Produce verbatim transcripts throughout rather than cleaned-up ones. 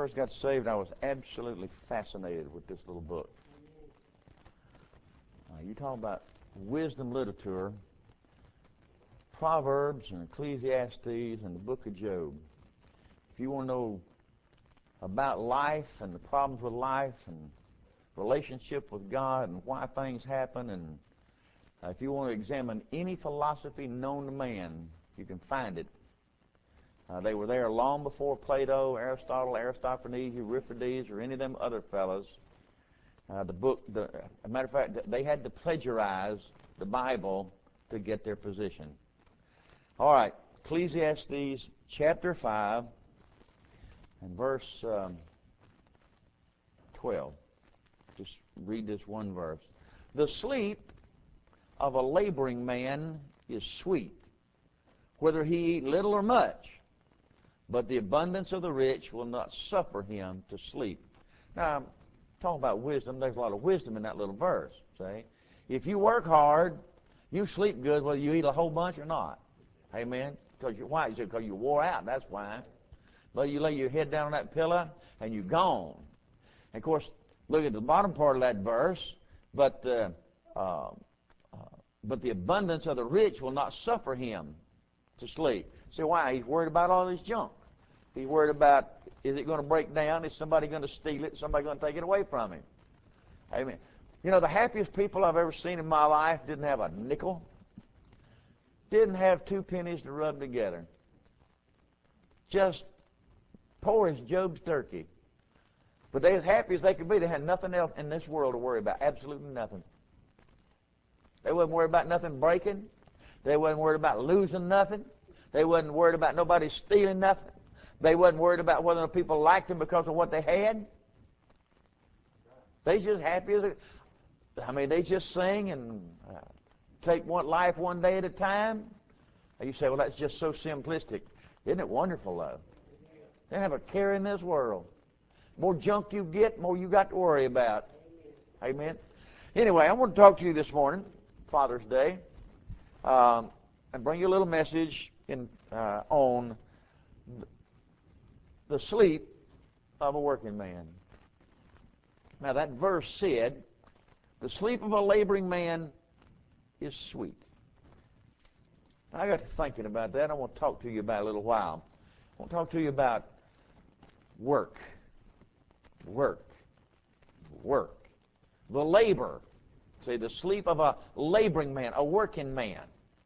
first got saved, I was absolutely fascinated with this little book. Uh, you talk about wisdom literature, Proverbs and Ecclesiastes and the book of Job. If you want to know about life and the problems with life and relationship with God and why things happen, and uh, if you want to examine any philosophy known to man, you can find it. Uh, they were there long before Plato, Aristotle, Aristophanes, Euripides, or any of them other fellows. Uh, the book, the, as a matter of fact, they had to plagiarize the Bible to get their position. All right, Ecclesiastes chapter five and verse um, twelve. Just read this one verse. The sleep of a laboring man is sweet, whether he eat little or much, but the abundance of the rich will not suffer him to sleep. Now, talking about wisdom, there's a lot of wisdom in that little verse. See, if you work hard, you sleep good whether you eat a whole bunch or not. Amen? Because you, why? Because you wore out, that's why. But you lay your head down on that pillow and you're gone. And of course, look at the bottom part of that verse. But uh, uh, uh, but the abundance of the rich will not suffer him to sleep. See why? He's worried about all this junk. He's worried about, is it going to break down? Is somebody going to steal it? Is somebody going to take it away from him? Amen. You know, the happiest people I've ever seen in my life didn't have a nickel. Didn't have two pennies to rub together. Just poor as Job's turkey. But they as happy as they could be. They had nothing else in this world to worry about. Absolutely nothing. They wasn't worried about nothing breaking. They wasn't worried about losing nothing. They wasn't worried about nobody stealing nothing. They wasn't worried about whether people liked them because of what they had. They just happy as a, I mean, they just sing and uh, take one life one day at a time. And you say, well, that's just so simplistic. Isn't it wonderful, though? They don't have a care in this world. More junk you get, more you got to worry about. Amen. Anyway, I want to talk to you this morning, Father's Day, um, and bring you a little message in uh, on the sleep of a working man. Now, that verse said, the sleep of a laboring man is sweet. I got to thinking about that. I want to talk to you about it a little while. I want to talk to you about work. Work. Work. The labor. See, the sleep of a laboring man, a working man.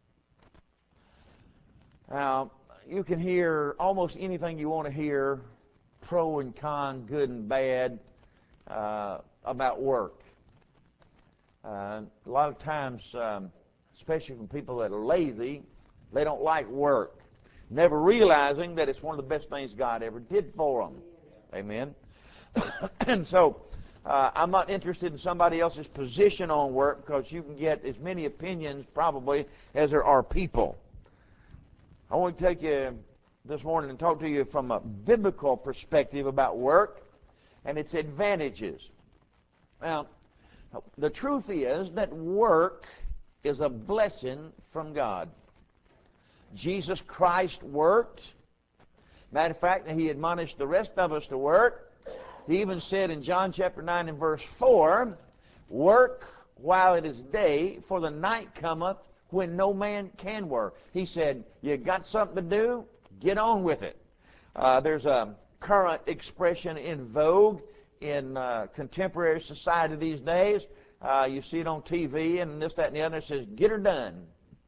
Now, you can hear almost anything you want to hear, pro and con, good and bad, uh, about work. Uh, a lot of times, um, especially from people that are lazy, they don't like work, never realizing that it's one of the best things God ever did for them. Amen. And so, uh, I'm not interested in somebody else's position on work, because you can get as many opinions probably as there are people. I want to take you this morning and talk to you from a biblical perspective about work and its advantages. Now, the truth is that work is a blessing from God. Jesus Christ worked. Matter of fact, he admonished the rest of us to work. He even said in John chapter nine and verse four, work while it is day, for the night cometh when no man can work. He said, you got something to do? Get on with it. Uh, there's a current expression in vogue in uh, contemporary society these days. Uh, you see it on T V and this, that, and the other. It says, get her done.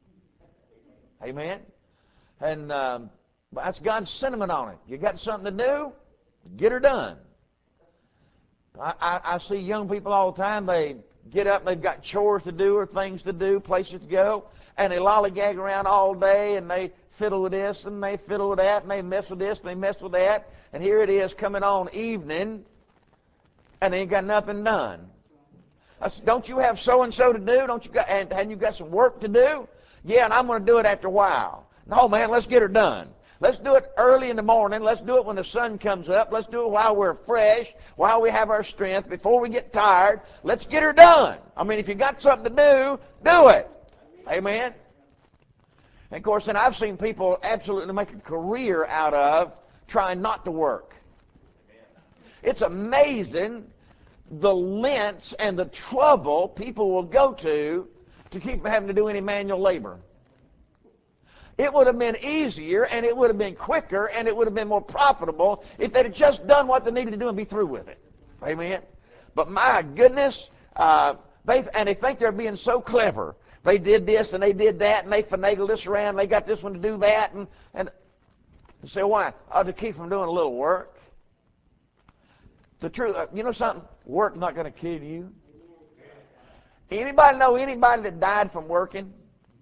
Amen? And um, that's God's sentiment on it. You got something to do? Get her done. I, I, I see young people all the time. They get up and they've got chores to do or things to do, places to go, and they lollygag around all day, and they fiddle with this and they fiddle with that, and they mess with this and they mess with that, and here it is coming on evening, and they ain't got nothing done. I said, don't you have so and so to do? Don't you got and, and you got some work to do? Yeah, and I'm going to do it after a while. No, man, let's get her done. Let's do it early in the morning. Let's do it when the sun comes up. Let's do it while we're fresh, while we have our strength, before we get tired. Let's get her done. I mean, if you got something to do, do it. Amen? And, of course, then I've seen people absolutely make a career out of trying not to work. It's amazing the lengths and the trouble people will go to to keep from having to do any manual labor. It would have been easier, and it would have been quicker, and it would have been more profitable if they'd have just done what they needed to do and be through with it. Amen? But my goodness, uh, they and they think they're being so clever. They did this, and they did that, and they finagled this around, and they got this one to do that. And, and you say, why? Oh, to keep from doing a little work. The truth, uh, you know something? Work's not going to kill you. Anybody know anybody that died from working?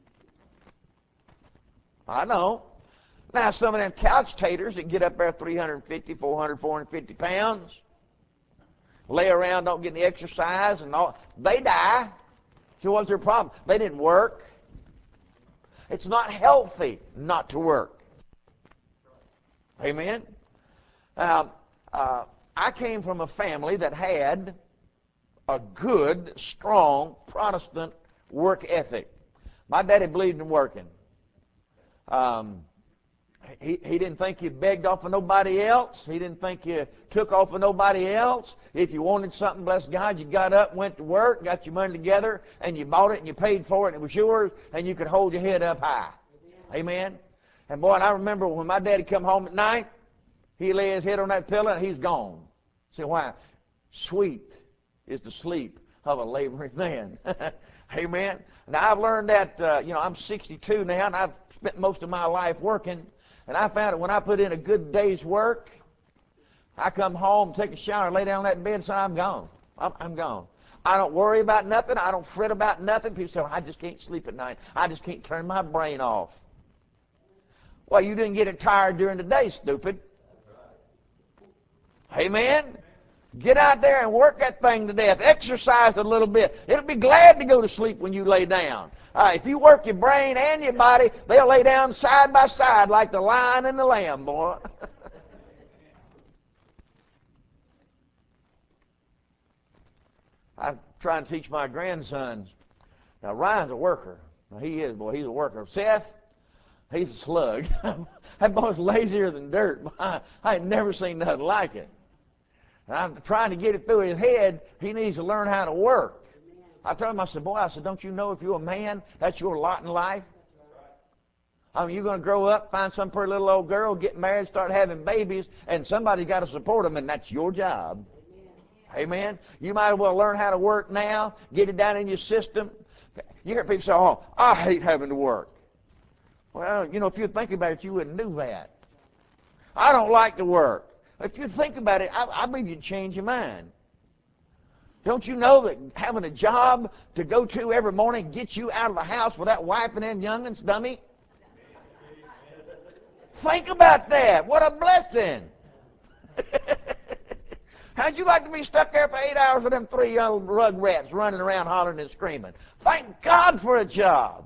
I know. Now, some of them couch taters that get up there three hundred fifty, four hundred, four hundred fifty pounds, lay around, don't get any exercise, and all, they die. So what's their problem? They didn't work. It's not healthy not to work. Amen? Now, uh, I came from a family that had a good, strong Protestant work ethic. My daddy believed in working. Um, he, he didn't think you begged off of nobody else. He didn't think you took off of nobody else. If you wanted something, bless God, you got up, went to work, got your money together, and you bought it, and you paid for it, and it was yours, and you could hold your head up high. Amen? And boy, and I remember when my daddy come home at night, he lay his head on that pillow, and he's gone. See why? Sweet is the sleep of a laboring man. Amen? Now, I've learned that, uh, you know, I'm sixty-two now, and I've spent most of my life working, and I found that when I put in a good day's work, I come home, take a shower, lay down on that bed, and say, I'm gone. I'm, I'm gone. I don't worry about nothing. I don't fret about nothing. People say, well, I just can't sleep at night. I just can't turn my brain off. Well, you didn't get it tired during the day, stupid. Amen? Get out there and work that thing to death. Exercise a little bit. It'll be glad to go to sleep when you lay down. Uh, if you work your brain and your body, they'll lay down side by side like the lion and the lamb, boy. I try and teach my grandsons. Now, Ryan's a worker. Now, he is, boy, he's a worker. Seth, he's a slug. That boy's lazier than dirt. I, I ain't never seen nothing like it. And I'm trying to get it through his head, he needs to learn how to work. I told him, I said, boy, I said, don't you know if you're a man, that's your lot in life? I mean, you're going to grow up, find some pretty little old girl, get married, start having babies, and somebody's got to support them, and that's your job. Amen? You might as well learn how to work now, get it down in your system. You hear people say, oh, I hate having to work. Well, you know, if you think about it, you wouldn't do that. I don't like to work. If you think about it, I, I believe you'd change your mind. Don't you know that having a job to go to every morning gets you out of the house without wiping them youngins' dummy? Think about that. What a blessing. How'd you like to be stuck there for eight hours with them three young rug rats running around hollering and screaming? Thank God for a job.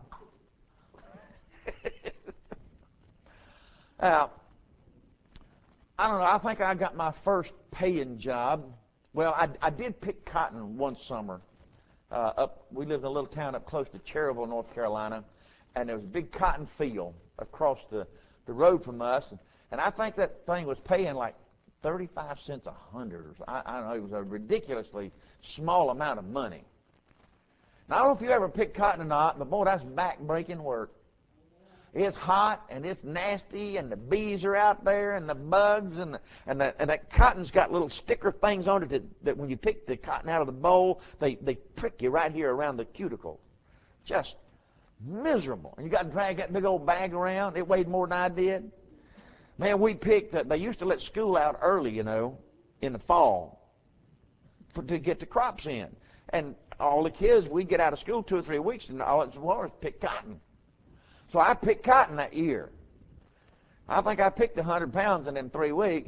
Now, I don't know, I think I got my first paying job. Well, I, I did pick cotton one summer. Uh, up, we lived in a little town up close to Cherryville, North Carolina, and there was a big cotton field across the, the road from us. And, and I think that thing was paying like thirty-five cents a hundred. I, I don't know, it was a ridiculously small amount of money. Now, I don't know if you ever picked cotton or not, but boy, that's back-breaking work. It's hot and it's nasty, and the bees are out there, and the bugs, and the, and, the, and that cotton's got little sticker things on it that, that when you pick the cotton out of the bowl, they, they prick you right here around the cuticle. Just miserable. And you got to drag that big old bag around. It weighed more than I did. Man, we picked, uh, they used to let school out early, you know, in the fall for, to get the crops in. And all the kids, we'd get out of school two or three weeks, and all it was was pick cotton. So I picked cotton that year. I think I picked one hundred pounds in them three weeks.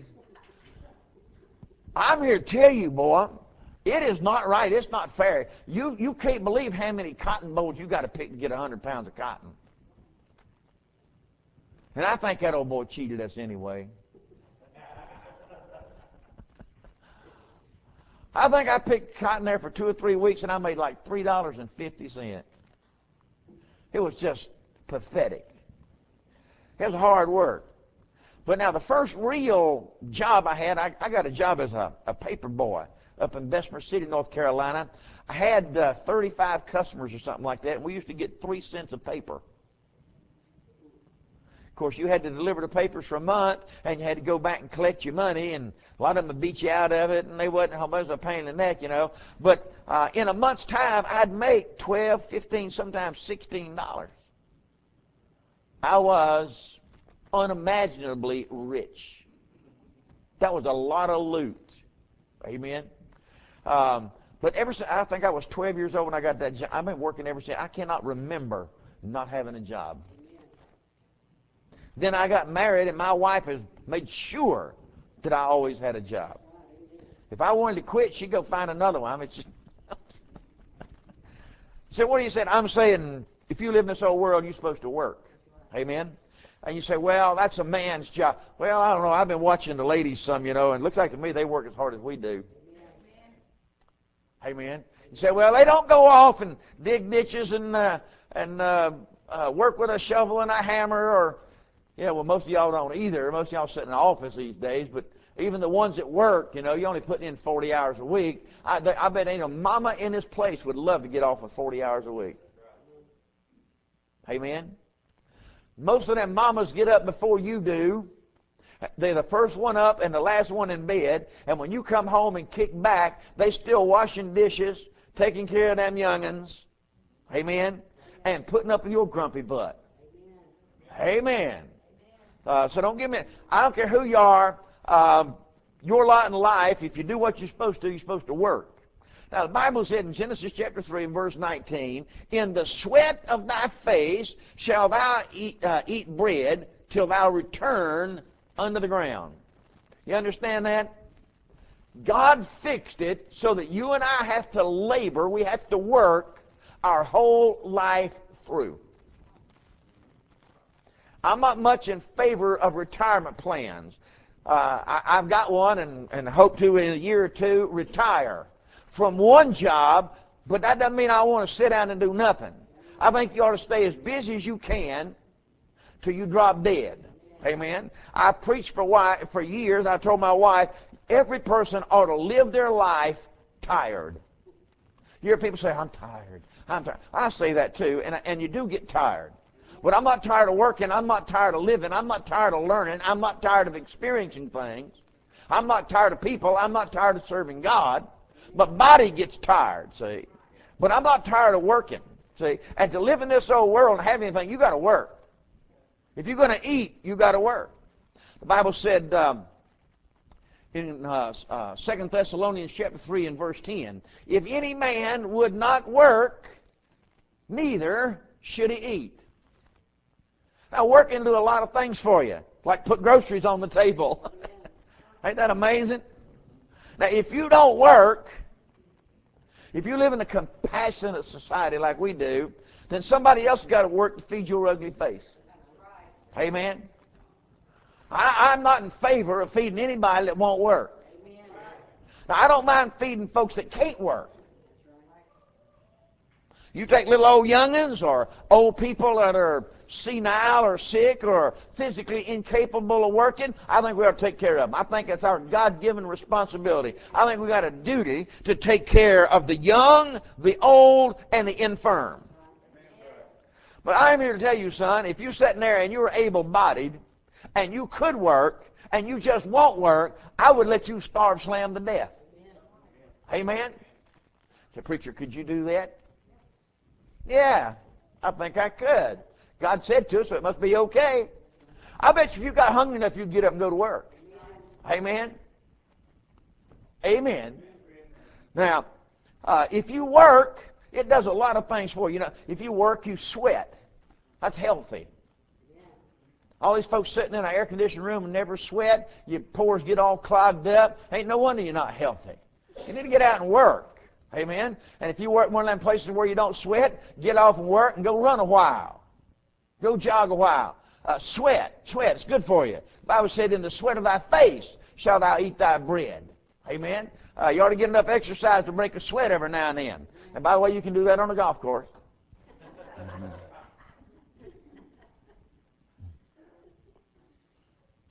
I'm here to tell you, boy, it is not right. It's not fair. You, you can't believe how many cotton bolls you got to pick to get one hundred pounds of cotton. And I think that old boy cheated us anyway. I think I picked cotton there for two or three weeks, and I made like three dollars and fifty cents. It was just pathetic. It was hard work. But now the first real job I had, I, I got a job as a, a paper boy up in Bessemer City, North Carolina. I had uh, thirty-five customers or something like that, and we used to get three cents a paper. Of course, you had to deliver the papers for a month, and you had to go back and collect your money, and a lot of them would beat you out of it, and they wasn't how much of a pain in the neck, you know. But uh, in a month's time, I'd make twelve, fifteen, sometimes sixteen dollars. I was unimaginably rich. That was a lot of loot. Amen. Um, but ever since, I think I was twelve years old when I got that job. I've been working ever since. I cannot remember not having a job. Then I got married, and my wife has made sure that I always had a job. If I wanted to quit, she'd go find another one. I mean, it's just... So what do you say? I'm saying, if you live in this old world, you're supposed to work. Amen? And you say, well, that's a man's job. Well, I don't know. I've been watching the ladies some, you know, and it looks like to me they work as hard as we do. Amen? You say, well, they don't go off and dig ditches and uh, and uh, uh, work with a shovel and a hammer or... Yeah, well, most of y'all don't either. Most of y'all sit in the office these days, but even the ones that work, you know, you're only putting in forty hours a week. I, I bet ain't a mama in this place would love to get off with forty hours a week. Amen? Most of them mamas get up before you do. They're the first one up and the last one in bed, and when you come home and kick back, they still washing dishes, taking care of them young'uns. Amen? And putting up with your grumpy butt. Amen. Uh, so don't give me, I don't care who you are, um, your lot in life, if you do what you're supposed to, you're supposed to work. Now, the Bible said in Genesis chapter three and verse nineteen, in the sweat of thy face shall thou eat, uh, eat bread till thou return unto the ground. You understand that? God fixed it so that you and I have to labor, we have to work our whole life through. I'm not much in favor of retirement plans. Uh, I, I've got one and, and hope to in a year or two retire from one job, but that doesn't mean I want to sit down and do nothing. I think you ought to stay as busy as you can till you drop dead. Amen. I preached for, wife, for years. I told my wife, every person ought to live their life tired. You hear people say, I'm tired. I'm tired. I say that too, and, and you do get tired. But I'm not tired of working. I'm not tired of living. I'm not tired of learning. I'm not tired of experiencing things. I'm not tired of people. I'm not tired of serving God. My body gets tired, see. But I'm not tired of working, see. And to live in this old world and have anything, you got to work. If you're going to eat, you got to work. The Bible said um, in uh, uh, Second Thessalonians chapter three and verse ten, if any man would not work, neither should he eat. Now, work can do a lot of things for you, like put groceries on the table. Ain't that amazing? Now, if you don't work, if you live in a compassionate society like we do, then somebody else has got to work to feed your ugly face. Amen? I, I'm not in favor of feeding anybody that won't work. Now, I don't mind feeding folks that can't work. You take little old young'uns or old people that are senile or sick or physically incapable of working, I think we ought to take care of them. I think it's our God-given responsibility. I think we got a duty to take care of the young, the old, and the infirm. But I'm here to tell you, son, if you're sitting there and you're able-bodied and you could work and you just won't work, I would let you starve slam to death. Amen? The preacher, could you do that? Yeah, I think I could. God said to us, so it must be okay. I bet you if you got hungry enough, you'd get up and go to work. Amen? Amen. Now, uh, if you work, it does a lot of things for you. You know, if you work, you sweat. That's healthy. All these folks sitting in an air-conditioned room and never sweat, your pores get all clogged up. Ain't no wonder you're not healthy. You need to get out and work. Amen? And if you work in one of them places where you don't sweat, get off and work and go run a while. Go jog a while. Uh, sweat. Sweat. It's good for you. The Bible said, in the sweat of thy face shalt thou eat thy bread. Amen? Uh, you ought to get enough exercise to break a sweat every now and then. And by the way, you can do that on a golf course.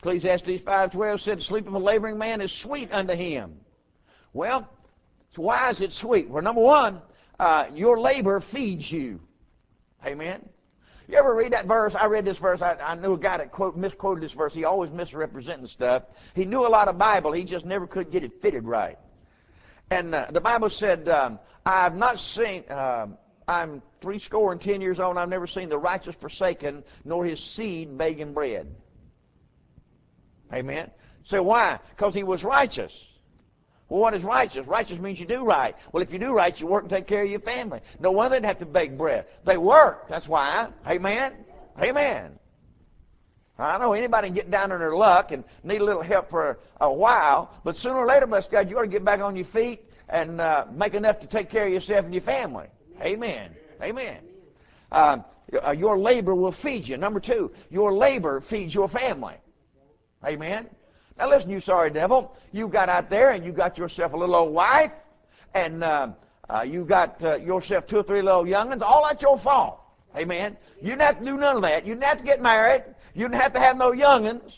Ecclesiastes five twelve said, the sleep of a laboring man is sweet unto him. Well, so why is it sweet? Well, number one, uh, your labor feeds you. Amen. You ever read that verse? I read this verse. I, I knew a guy that quote, misquoted this verse. He always misrepresenting stuff. He knew a lot of Bible. He just never could get it fitted right. And uh, the Bible said, um, I have not seen, um, I'm three score and ten years old, and I've never seen the righteous forsaken, nor his seed begging bread. Amen. So why? Because he was righteous. Well, what is righteous? Righteous means you do right. Well, if you do right, you work and take care of your family. No wonder they'd have to beg bread. They work. That's why. Amen? Amen. I know anybody can get down on their luck and need a little help for a, a while, but sooner or later, bless God, you ought to get back on your feet and uh, make enough to take care of yourself and your family. Amen. Amen. Uh, your labor will feed you. Number two, your labor feeds your family. Amen. Now listen, you sorry devil, you got out there and you got yourself a little old wife, and uh, uh, you got uh, yourself two or three little young'uns. All that's your fault. Amen. You didn't have to do none of that. You didn't have to get married. You didn't have to have no young'uns.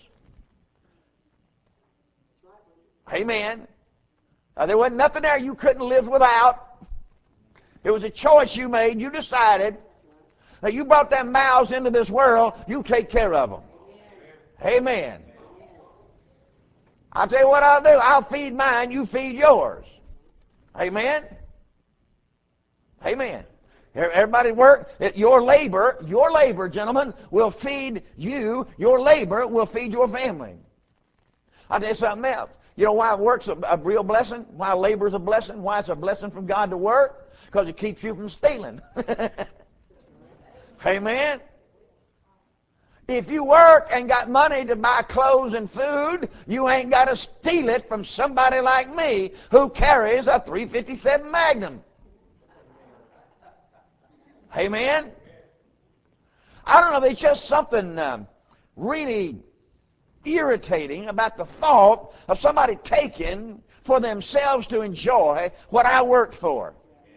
Amen. Uh, there wasn't nothing there you couldn't live without. It was a choice you made. You decided that you brought them mouths into this world. You take care of them. Amen. I'll tell you what I'll do. I'll feed mine, you feed yours. Amen? Amen. Everybody work. Your labor, your labor, gentlemen, will feed you. Your labor will feed your family. I'll tell you something else. You know why work's a, a real blessing? Why labor's a blessing? Why it's a blessing from God to work? Because it keeps you from stealing. Amen? If you work and got money to buy clothes and food, you ain't got to steal it from somebody like me who carries a three fifty-seven Magnum. Amen? I don't know, there's just something um, really irritating about the thought of somebody taking for themselves to enjoy what I worked for.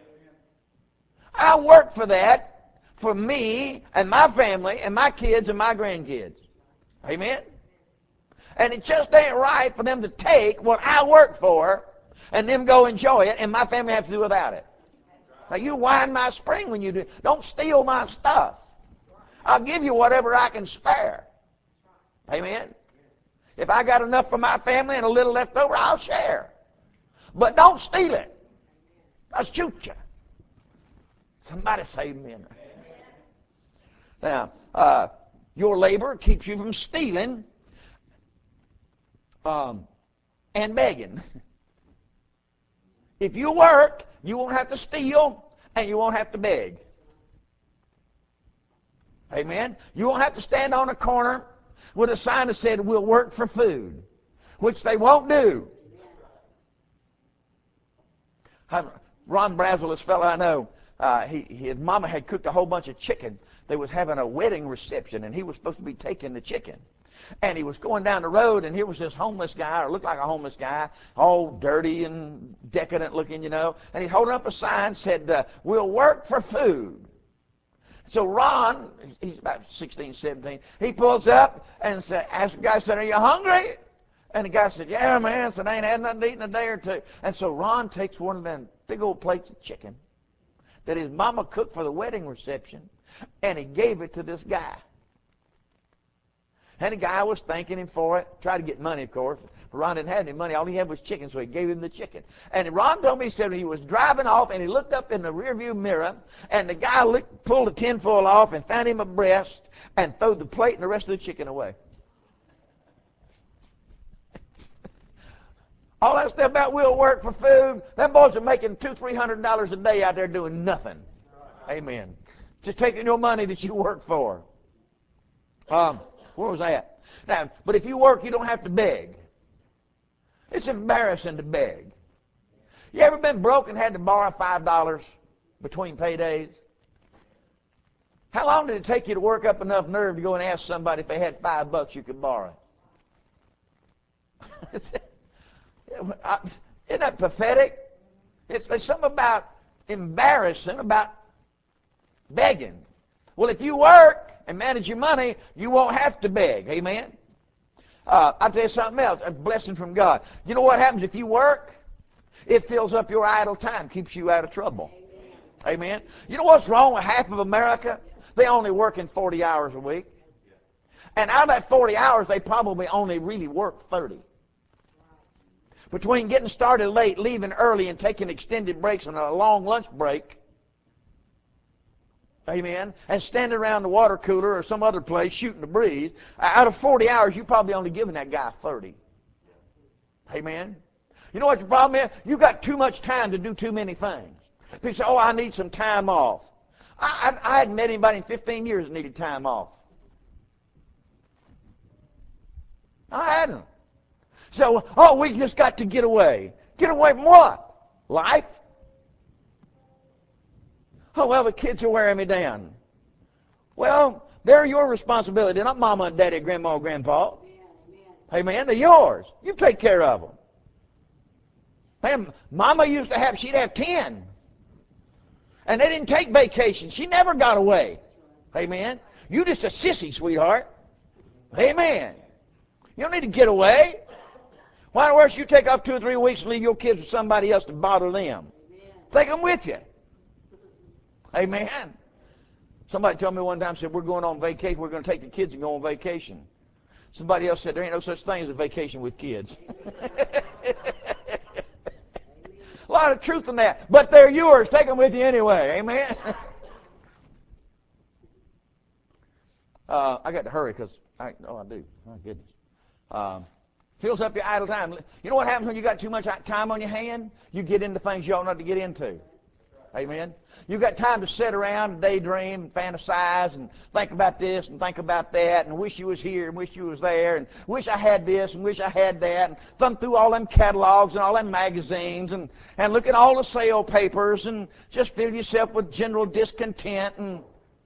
I worked for that for me and my family and my kids and my grandkids. Amen? And it just ain't right for them to take what I worked for and them go enjoy it and my family have to do without it. Now you wind my spring when you do. Don't steal my stuff. I'll give you whatever I can spare. Amen? If I got enough for my family and a little left over, I'll share. But don't steal it. I'll shoot you. Somebody save me. Now, uh, your labor keeps you from stealing um, and begging. If you work, you won't have to steal and you won't have to beg. Amen? You won't have to stand on a corner with a sign that said, we'll work for food, which they won't do. Ron Brazel, this fellow I know, uh, he, his mama had cooked a whole bunch of chicken. They was having a wedding reception, and he was supposed to be taking the chicken. And he was going down the road, and here was this homeless guy, or looked like a homeless guy, all dirty and decadent looking, you know. And he's holding up a sign said, uh, we'll work for food. So Ron, he's about sixteen, seventeen, he pulls up and said, asked the guy, said, are you hungry? And the guy said, yeah, man. Said, I ain't had nothing to eat in a day or two. And so Ron takes one of them big old plates of chicken that his mama cooked for the wedding reception, and he gave it to this guy. And the guy was thanking him for it, tried to get money, of course. But Ron didn't have any money. All he had was chicken, so he gave him the chicken. And Ron told me, he said he was driving off, and he looked up in the rearview mirror, and the guy looked, pulled the tinfoil off and found him a breast and threw the plate and the rest of the chicken away. All that stuff about we'll work for food, them boys are making two, three hundred dollars a day out there doing nothing. Amen. Just taking your money that you work for. Um, where was I at? Now, but if you work, you don't have to beg. It's embarrassing to beg. You ever been broke and had to borrow five dollars between paydays? How long did it take you to work up enough nerve to go and ask somebody if they had five bucks you could borrow? Isn't that pathetic? It's, there's something about embarrassing about begging. Well, if you work and manage your money, you won't have to beg. Amen? Uh, I'll tell you something else, a blessing from God. You know what happens if you work? It fills up your idle time, keeps you out of trouble. Amen. You know what's wrong with half of America? They only work in forty hours a week. And out of that forty hours, they probably only really work thirty. Between getting started late, leaving early, and taking extended breaks and a long lunch break, amen, and standing around the water cooler or some other place shooting the breeze, out of forty hours, you're probably only giving that guy thirty. Amen. You know what your problem is? You've got too much time to do too many things. People say, oh, I need some time off. I, I, I hadn't met anybody in fifteen years that needed time off. I hadn't. So, oh, we just got to get away. Get away from what? Life? Oh, well, the kids are wearing me down. Well, they're your responsibility. They're not mama and daddy, grandma and grandpa. Amen. They're yours. You take care of them. Man, mama used to have, she'd have ten. And they didn't take vacation. She never got away. Amen. You just a sissy, sweetheart. Amen. You don't need to get away. Why on earth you take off two or three weeks and leave your kids with somebody else to bother them? Take them with you. Amen. Somebody told me one time, said, we're going on vacation. We're going to take the kids and go on vacation. Somebody else said, there ain't no such thing as a vacation with kids. A lot of truth in that. But they're yours. Take them with you anyway. Amen. uh, I got to hurry because, I, oh, I do. My goodness. Um, fills up your idle time. You know what happens when you got too much time on your hand? You get into things you ought not to get into. Amen. You got time to sit around and daydream and fantasize and think about this and think about that and wish you was here and wish you was there and wish I had this and wish I had that and thumb through all them catalogs and all them magazines and, and look at all the sale papers and just fill yourself with general discontent. And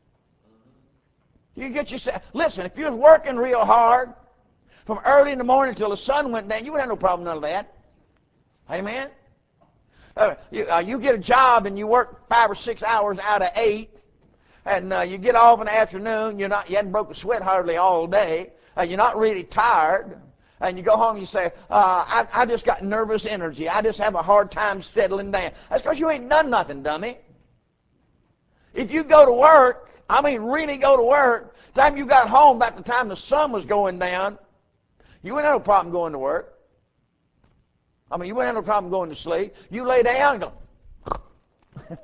you get yourself, listen, if you was working real hard from early in the morning till the sun went down, you wouldn't have no problem with none of that. Amen. Uh, you, uh, you get a job and you work five or six hours out of eight, and uh, you get off in the afternoon. You're not, you hadn't broke a sweat hardly all day. Uh, you're not really tired, and you go home and you say, uh, I, I just got nervous energy. I just have a hard time settling down. That's because you ain't done nothing, dummy. If you go to work, I mean really go to work, the time you got home, about the time the sun was going down, you wouldn't have no problem going to work. I mean, you wouldn't have no problem going to sleep. You lay down and go.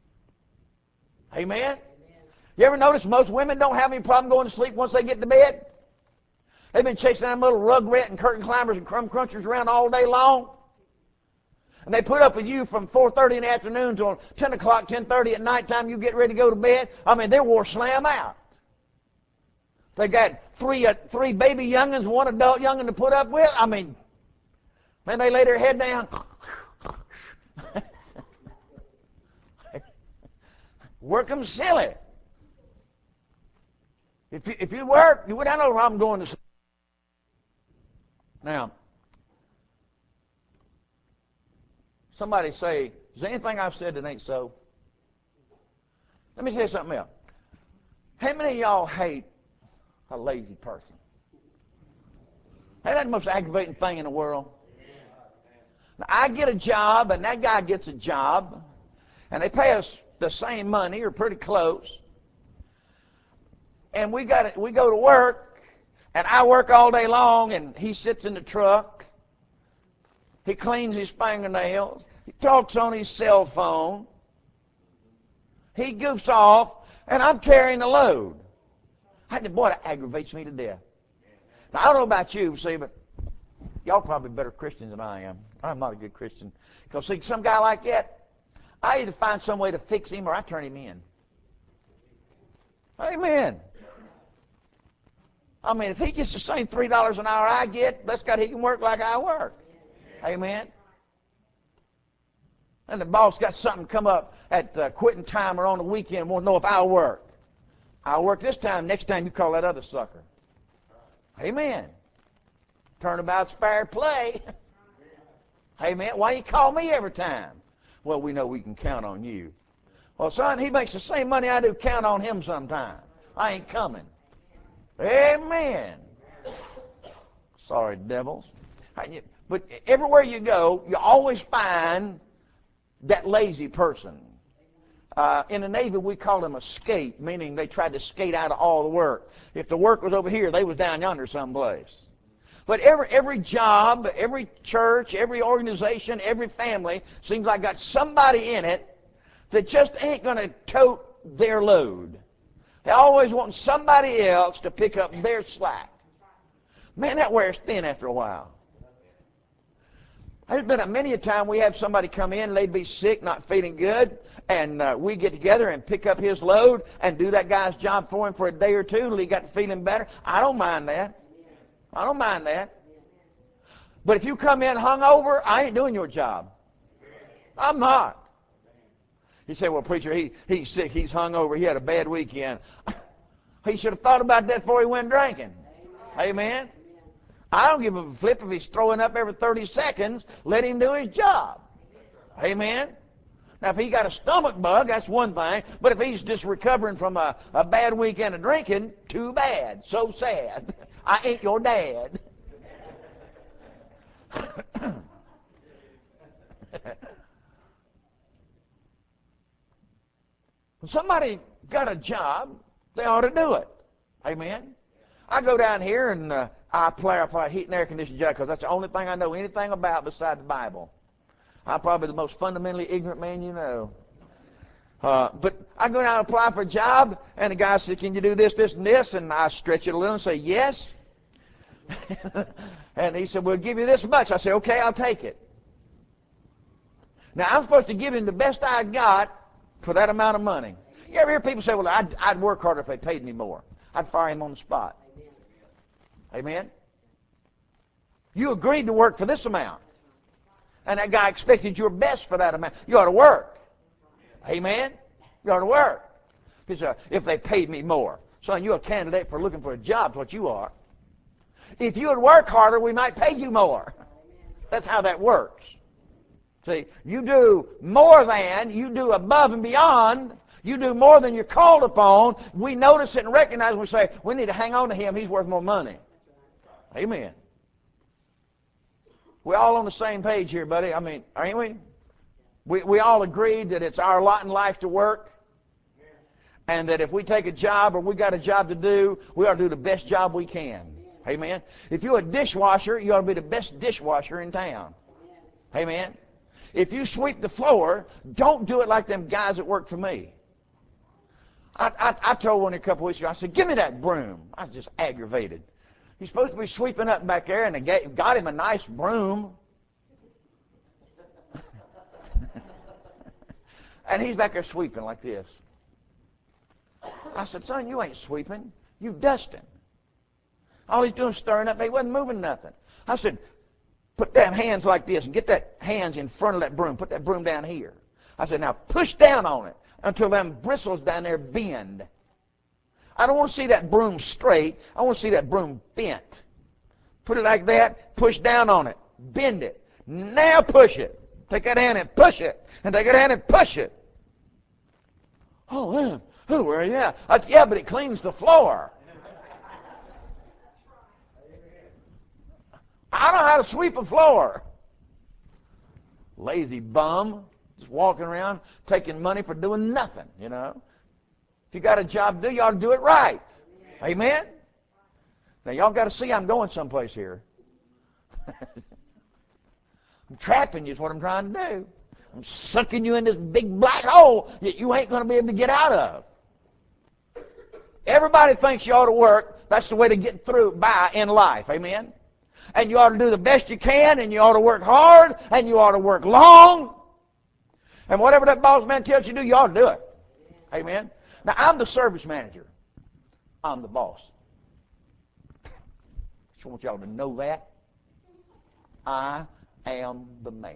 Amen? Amen? You ever notice most women don't have any problem going to sleep once they get to bed? They've been chasing them little rugrat and curtain climbers and crumb crunchers around all day long. And they put up with you from four thirty in the afternoon till ten o'clock, ten thirty at night time you get ready to go to bed. I mean, they wore slam out. They got three, uh, three baby youngins, one adult youngin to put up with. I mean... Man, they lay their head down. Work them silly. If you, if you work, you wouldn't have no problem going to sleep. Now, somebody say, is there anything I've said that ain't so? Let me tell you something else. How many of y'all hate a lazy person? Ain't that the most aggravating thing in the world? Now, I get a job, and that guy gets a job, and they pay us the same money, or pretty close. And we got we go to work, and I work all day long, and he sits in the truck. He cleans his fingernails. He talks on his cell phone. He goofs off, and I'm carrying the load. I think, boy, that aggravates me to death. Now, I don't know about you, see, but y'all probably better Christians than I am. I'm not a good Christian. Because, see, some guy like that, I either find some way to fix him or I turn him in. Amen. I mean, if he gets the same three dollars an hour I get, bless God, he can work like I work. Amen. And the boss got something come up at uh, quitting time or on the weekend and won't know if I'll work. I'll work this time. Next time you call that other sucker. Amen. Turnabout's fair play. Amen. Why you call me every time? Well, we know we can count on you. Well, son, he makes the same money I do. Count on him sometime. I ain't coming. Amen. Sorry, devils. But everywhere you go, you always find that lazy person. Uh, in the Navy, we call them a skate, meaning they tried to skate out of all the work. If the work was over here, they was down yonder someplace. But every every job, every church, every organization, every family seems like got somebody in it that just ain't going to tote their load. They always want somebody else to pick up their slack. Man, that wears thin after a while. There's been a many a time we have somebody come in, they'd be sick, not feeling good, and uh, we get together and pick up his load and do that guy's job for him for a day or two until he got to feeling better. I don't mind that. I don't mind that. But if you come in hungover, I ain't doing your job. I'm not. You say, well, preacher, he, he's sick, he's hungover, he had a bad weekend. He should have thought about that before he went drinking. Amen? I don't give a flip if he's throwing up every thirty seconds. Let him do his job. Amen? Now, if he got a stomach bug, that's one thing. But if he's just recovering from a, a bad weekend of drinking, too bad. So sad. I ain't your dad. When somebody got a job, they ought to do it. Amen? I go down here and uh, I apply a heat and air conditioning job because that's the only thing I know anything about besides the Bible. I'm probably the most fundamentally ignorant man you know. Uh, but I go down and apply for a job, and the guy says, can you do this, this, and this? And I stretch it a little and say, yes. And he said, we'll give you this much. I said, okay, I'll take it. Now, I'm supposed to give him the best I got for that amount of money. You ever hear people say, well, I'd, I'd work harder if they paid me more. I'd fire him on the spot. Amen? You agreed to work for this amount. And that guy expected your best for that amount. You ought to work. Amen? You ought to work. Because uh, if they paid me more. Son, you're a candidate for looking for a job, is what you are. If you would work harder, we might pay you more. That's how that works. See, you do more than, you do above and beyond, you do more than you're called upon. We notice it and recognize it and we say, we need to hang on to him, he's worth more money. Amen. We're all on the same page here, buddy. I mean, ain't we? We, we all agreed that it's our lot in life to work. And that if we take a job or we got a job to do, we ought to do the best job we can. Amen. If you're a dishwasher, you ought to be the best dishwasher in town. Amen. If you sweep the floor, don't do it like them guys that work for me. I, I, I told one a couple weeks ago, I said, give me that broom. I was just aggravated. He's supposed to be sweeping up back there, and they got him a nice broom. And he's back there sweeping like this. I said, son, you ain't sweeping. You dusting. All he's doing is stirring up. He wasn't moving nothing. I said, put them hands like this and get that hands in front of that broom. Put that broom down here. I said, now push down on it until them bristles down there bend. I don't want to see that broom straight. I want to see that broom bent. Put it like that. Push down on it. Bend it. Now push it. Take that hand and push it. And take that hand and push it. Oh, man. Oh, where are you at? I said, yeah, but it cleans the floor. I know how to sweep a floor. Lazy bum. Just walking around taking money for doing nothing, you know. If you got a job to do, you ought to do it right. Amen? Now, y'all got to see I'm going someplace here. I'm trapping you is what I'm trying to do. I'm sucking you in this big black hole that you ain't going to be able to get out of. Everybody thinks you ought to work. That's the way to get through by in life. Amen? And you ought to do the best you can, and you ought to work hard, and you ought to work long. And whatever that boss man tells you to do, you ought to do it. Amen? Now, I'm the service manager. I'm the boss. Just want y'all to know that. I am the man.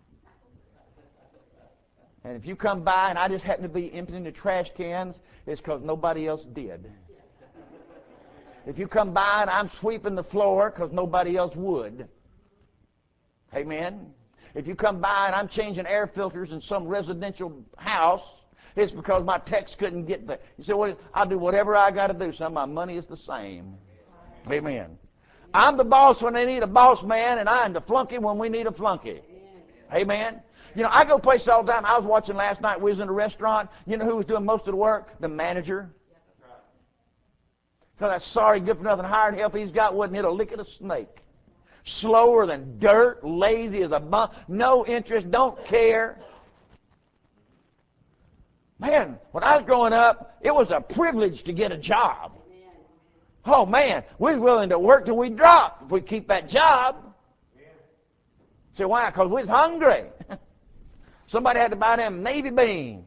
And if you come by and I just happen to be emptying the trash cans, it's because nobody else did. If you come by and I'm sweeping the floor because nobody else would. Amen? If you come by and I'm changing air filters in some residential house, it's because my techs couldn't get there. You say, well, I'll do whatever I got to do, son. My money is the same. Amen. I'm the boss when they need a boss man, and I'm the flunky when we need a flunky. Amen. You know, I go places all the time. I was watching last night. We was in a restaurant. You know who was doing most of the work? The manager. So that sorry, good-for-nothing hired help he's got wouldn't hit a lick of a snake. Slower than dirt, lazy as a bum, no interest, don't care. Man, when I was growing up, it was a privilege to get a job. Oh, man, we was willing to work till we dropped if we keep that job. See why? Because we was hungry. Somebody had to buy them Navy beans.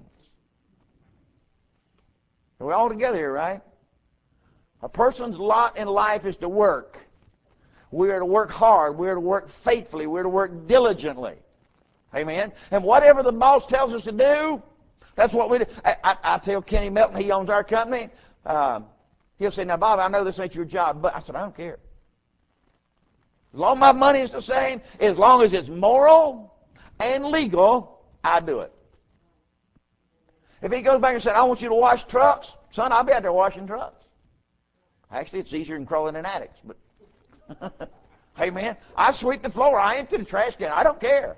We're all together here, right? A person's lot in life is to work. We are to work hard. We are to work faithfully. We are to work diligently. Amen? And whatever the boss tells us to do, that's what we do. I, I, I tell Kenny Melton, he owns our company, um, he'll say, now, Bob, I know this ain't your job, but I said, I don't care. As long as my money is the same, as long as it's moral and legal, I do it. If he goes back and said, I want you to wash trucks, son, I'll be out there washing trucks. Actually, it's easier than crawling in attics, but hey, man, I sweep the floor. I empty the trash can. I don't care.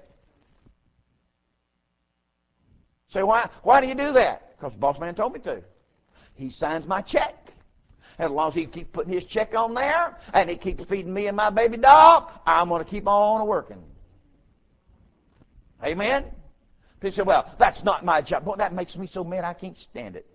Say, why, why do you do that? Because the boss man told me to. He signs my check. And as long as he keeps putting his check on there and he keeps feeding me and my baby dog, I'm going to keep on working. Amen? People say, well, that's not my job. Boy, that makes me so mad I can't stand it.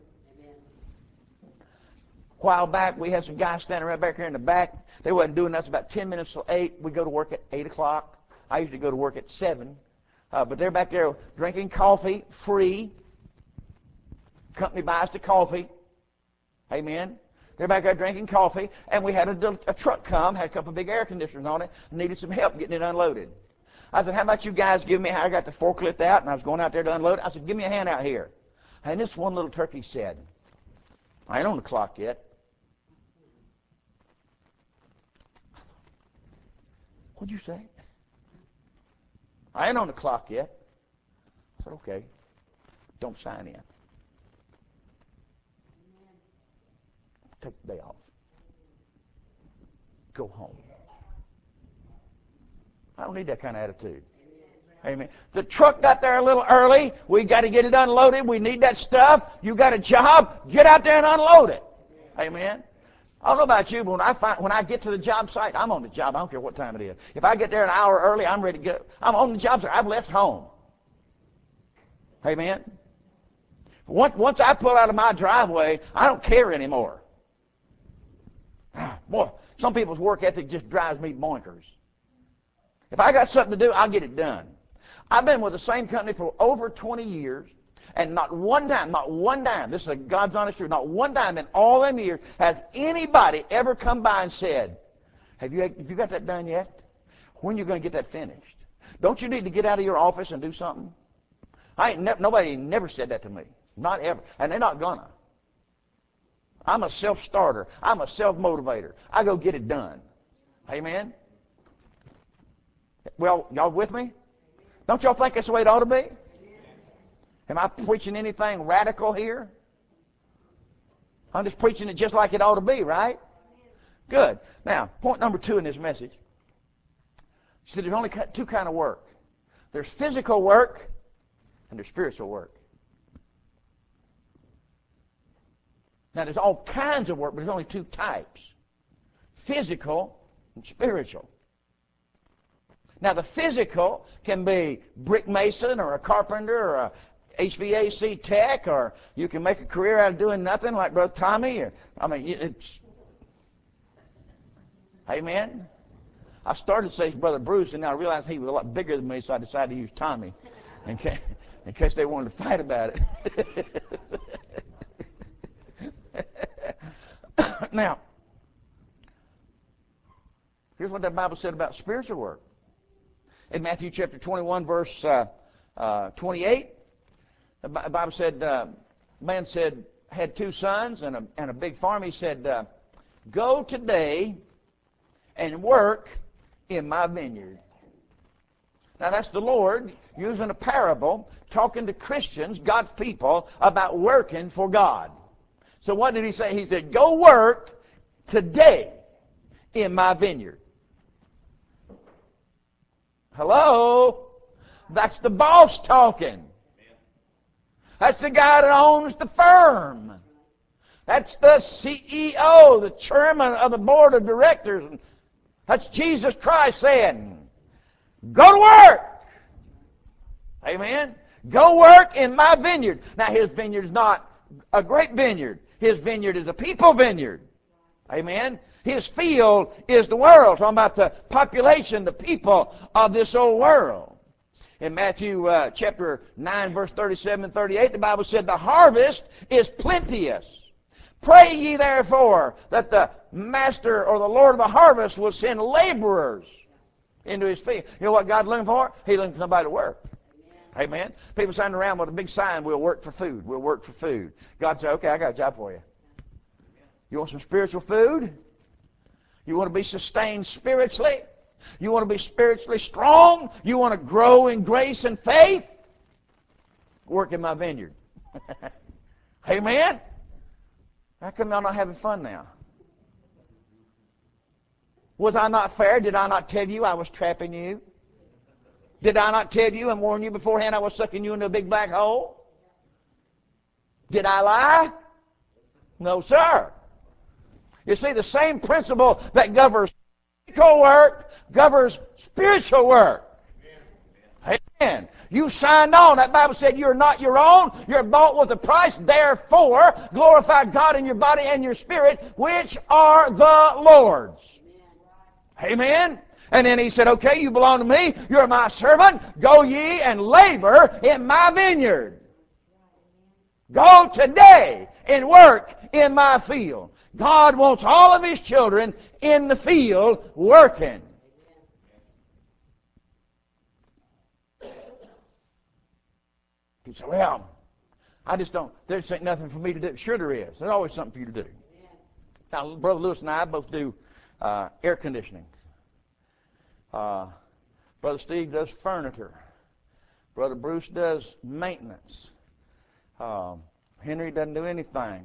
A while back, we had some guys standing right back here in the back. They wasn't doing nothing. About ten minutes till eight. We go to work at eight o'clock. I usually go to work at seven. Uh, but they're back there drinking coffee, free. Company buys the coffee. Amen. They're back there drinking coffee. And we had a, a truck come, had a couple of big air conditioners on it, and needed some help getting it unloaded. I said, how about you guys give me, I got the forklift out, and I was going out there to unload it. I said, give me a hand out here. And this one little turkey said, I ain't on the clock yet. What'd you say? I ain't on the clock yet. I said, okay, don't sign in. Take the day off. Go home. I don't need that kind of attitude. Amen. The truck got there a little early. We got to get it unloaded. We need that stuff. You got a job. Get out there and unload it. Amen. I don't know about you, but when I find, when I get to the job site, I'm on the job. I don't care what time it is. If I get there an hour early, I'm ready to go. I'm on the job site. I've left home. Amen. Once, once I pull out of my driveway, I don't care anymore. Boy, some people's work ethic just drives me bonkers. If I got something to do, I'll get it done. I've been with the same company for over twenty years. And not one time, not one time, this is a God's honest truth, not one time in all them years has anybody ever come by and said, have you, have you got that done yet? When are you going to get that finished? Don't you need to get out of your office and do something? I ain't ne- nobody never said that to me. Not ever. And they're not gonna. I'm a self-starter. I'm a self-motivator. I go get it done. Amen? Well, y'all with me? Don't y'all think that's the way it ought to be? Am I preaching anything radical here? I'm just preaching it just like it ought to be, right? Good. Now, point number two in this message. She said there's only two kinds of work. There's physical work and there's spiritual work. Now, there's all kinds of work, but there's only two types. Physical and spiritual. Now, the physical can be brick mason or a carpenter or a H V A C tech, or you can make a career out of doing nothing like Brother Tommy. Or, I mean, it's... Amen? I started to say Brother Bruce, and now I realized he was a lot bigger than me, so I decided to use Tommy in case, in case they wanted to fight about it. Now, here's what the Bible said about spiritual work. In Matthew chapter twenty-one, verse uh, uh, twenty-eight, the Bible said, uh, man said, had two sons and a, and a big farm. He said, uh, go today and work in my vineyard. Now that's the Lord using a parable, talking to Christians, God's people, about working for God. So what did he say? He said, go work today in my vineyard. Hello? That's the boss talking. That's the guy that owns the firm. That's the C E O, the chairman of the board of directors. That's Jesus Christ saying, go to work. Amen? Go work in my vineyard. Now, his vineyard is not a great vineyard. His vineyard is a people vineyard. Amen? His field is the world. Talking about the population, the people of this old world. In Matthew uh, chapter nine, verse thirty-seven and thirty-eight, the Bible said, the harvest is plenteous. Pray ye therefore that the master or the Lord of the harvest will send laborers into his field. You know what God's looking for? He's looking for somebody to work. Amen. Amen. People standing around with a big sign, we'll work for food. We'll work for food. God said, okay, I got a job for you. You want some spiritual food? You want to be sustained spiritually? You want to be spiritually strong? You want to grow in grace and faith? Work in my vineyard. Amen? How come y'all not having fun now? Was I not fair? Did I not tell you I was trapping you? Did I not tell you and warn you beforehand I was sucking you into a big black hole? Did I lie? No, sir. You see, the same principle that governs physical work governs spiritual work. Amen. You signed on. That Bible said you're not your own. You're bought with a price. Therefore, glorify God in your body and your spirit, which are the Lord's. Amen. And then he said, okay, you belong to me. You're my servant. Go ye and labor in my vineyard. Go today and work in my field. God wants all of his children in the field working. You say, well, I just don't, there's ain't nothing for me to do. Sure there is. There's always something for you to do. Now, Brother Lewis and I both do uh, air conditioning. Uh, Brother Steve does furniture. Brother Bruce does maintenance. Um, Henry doesn't do anything.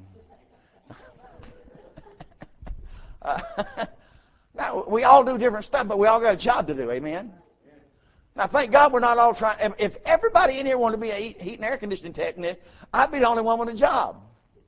uh, now, we all do different stuff, but we all got a job to do. Amen? Now, thank God we're not all trying. If everybody in here wanted to be a heat, heat and air conditioning technician, I'd be the only one with a job.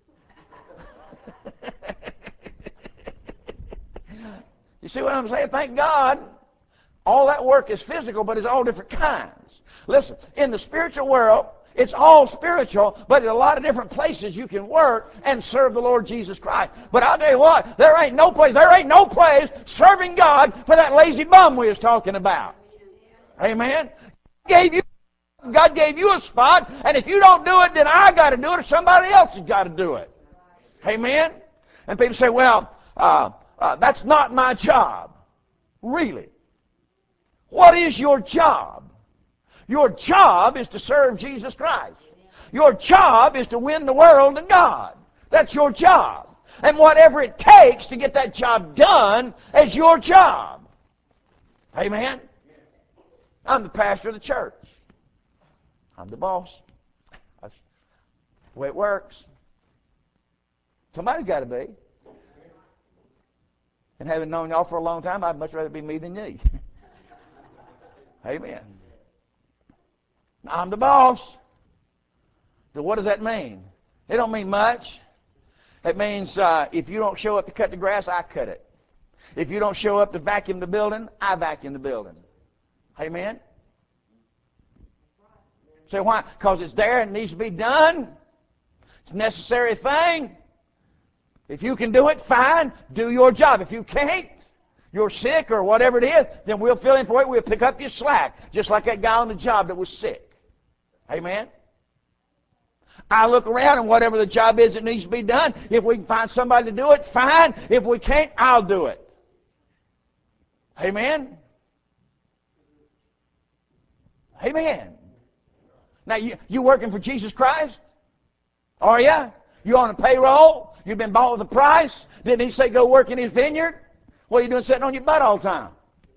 You see what I'm saying? Thank God. All that work is physical, but it's all different kinds. Listen, in the spiritual world, it's all spiritual, but in a lot of different places you can work and serve the Lord Jesus Christ. But I'll tell you what, there ain't no place, there ain't no place serving God for that lazy bum we was talking about. Amen? Gave you, God gave you a spot, and if you don't do it, then I got to do it, or somebody else has got to do it. Amen? And people say, well, uh, uh, that's not my job. Really? What is your job? Your job is to serve Jesus Christ. Your job is to win the world to God. That's your job. And whatever it takes to get that job done is your job. Amen? I'm the pastor of the church. I'm the boss. That's the way it works. Somebody's got to be. And having known y'all for a long time, I'd much rather be me than ye. Amen. I'm the boss. So what does that mean? It don't mean much. It means uh, if you don't show up to cut the grass, I cut it. If you don't show up to vacuum the building, I vacuum the building. Amen? Say why? Because it's there and it needs to be done. It's a necessary thing. If you can do it, fine. Do your job. If you can't, you're sick or whatever it is, then we'll fill in for it. We'll pick up your slack. Just like that guy on the job that was sick. Amen? I look around and whatever the job is that needs to be done, if we can find somebody to do it, fine. If we can't, I'll do it. Amen? Amen. Now, you, you working for Jesus Christ? Are you? You on a payroll? You've been bought with a price? Didn't he say go work in his vineyard? What are you doing sitting on your butt all the time?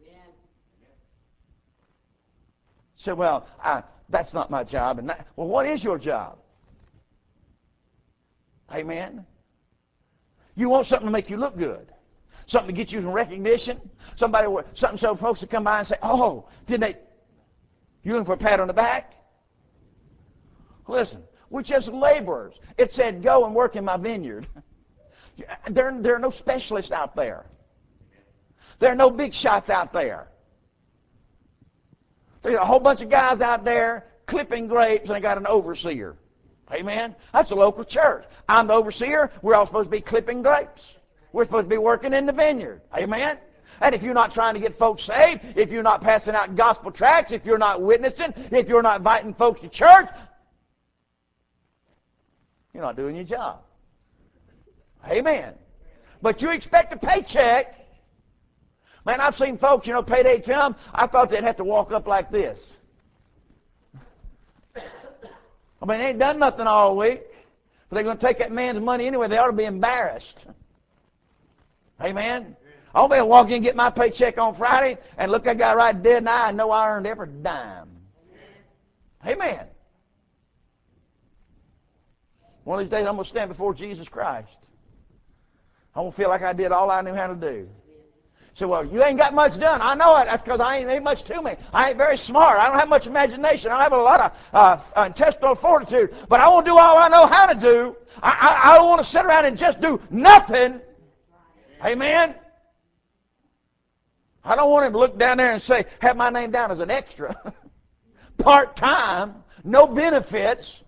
Say, well, I, that's not my job. And that, well, what is your job? Amen? You want something to make you look good. Something to get you some recognition. Somebody, something so folks to come by and say, "Oh, didn't they?" You looking for a pat on the back? Listen, we're just laborers. It said, "Go and work in my vineyard." There, there are no specialists out there. There are no big shots out there. There's a whole bunch of guys out there clipping grapes, and they got an overseer. Amen? That's a local church. I'm the overseer. We're all supposed to be clipping grapes. We're supposed to be working in the vineyard. Amen? And if you're not trying to get folks saved, if you're not passing out gospel tracts, if you're not witnessing, if you're not inviting folks to church, you're not doing your job. Amen. But you expect a paycheck. Man, I've seen folks, you know, payday come, I thought they'd have to walk up like this. I mean, they ain't done nothing all week. But they're going to take that man's money anyway. They ought to be embarrassed. Amen. I'll be able to walk in and get my paycheck on Friday and look that guy right dead in the eye and know I earned every dime. Amen. One of these days I'm going to stand before Jesus Christ. I'm going to feel like I did all I knew how to do. Say, well, you ain't got much done. I know it. That's because I ain't, ain't much to me. I ain't very smart. I don't have much imagination. I don't have a lot of uh, uh, intestinal fortitude. But I want to do all I know how to do. I, I, I don't want to sit around and just do nothing. Amen. I don't want him to look down there and say, have my name down as an extra. Part-time. No benefits.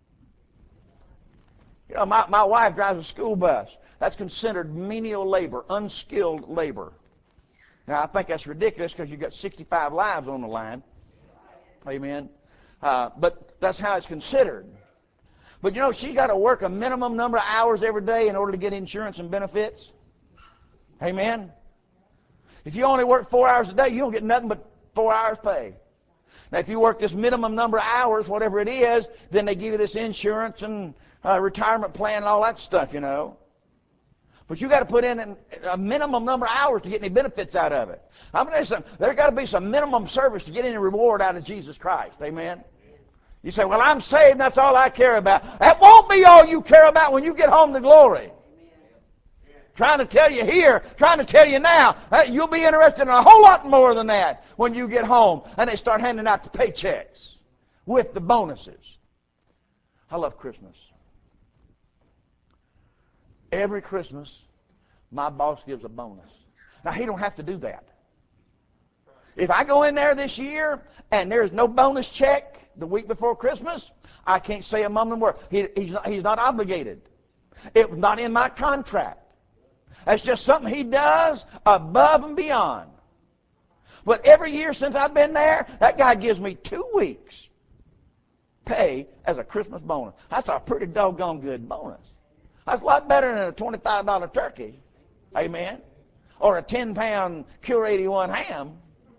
You know, my, my wife drives a school bus. That's considered menial labor, unskilled labor. Now, I think that's ridiculous because you've got sixty-five lives on the line. Amen. Uh, but that's how it's considered. But, you know, she got to work a minimum number of hours every day in order to get insurance and benefits. Amen. If you only work four hours a day, you don't get nothing but four hours pay. Now, if you work this minimum number of hours, whatever it is, then they give you this insurance and uh, retirement plan and all that stuff, you know. But you got to put in a minimum number of hours to get any benefits out of it. I'm going to tell you something. There's got to be some minimum service to get any reward out of Jesus Christ. Amen. You say, well, I'm saved and that's all I care about. That won't be all you care about when you get home to glory. Trying to tell you here, trying to tell you now, you'll be interested in a whole lot more than that when you get home and they start handing out the paychecks with the bonuses. I love Christmas. Every Christmas, my boss gives a bonus. Now, he don't have to do that. If I go in there this year and there's no bonus check the week before Christmas, I can't say a mumbling word. He, he's, not, he's not obligated. It was not in my contract. That's just something he does above and beyond. But every year since I've been there, that guy gives me two weeks pay as a Christmas bonus. That's a pretty doggone good bonus. That's a lot better than a twenty-five dollar turkey. Amen. Or a ten pound Cure eighty-one ham.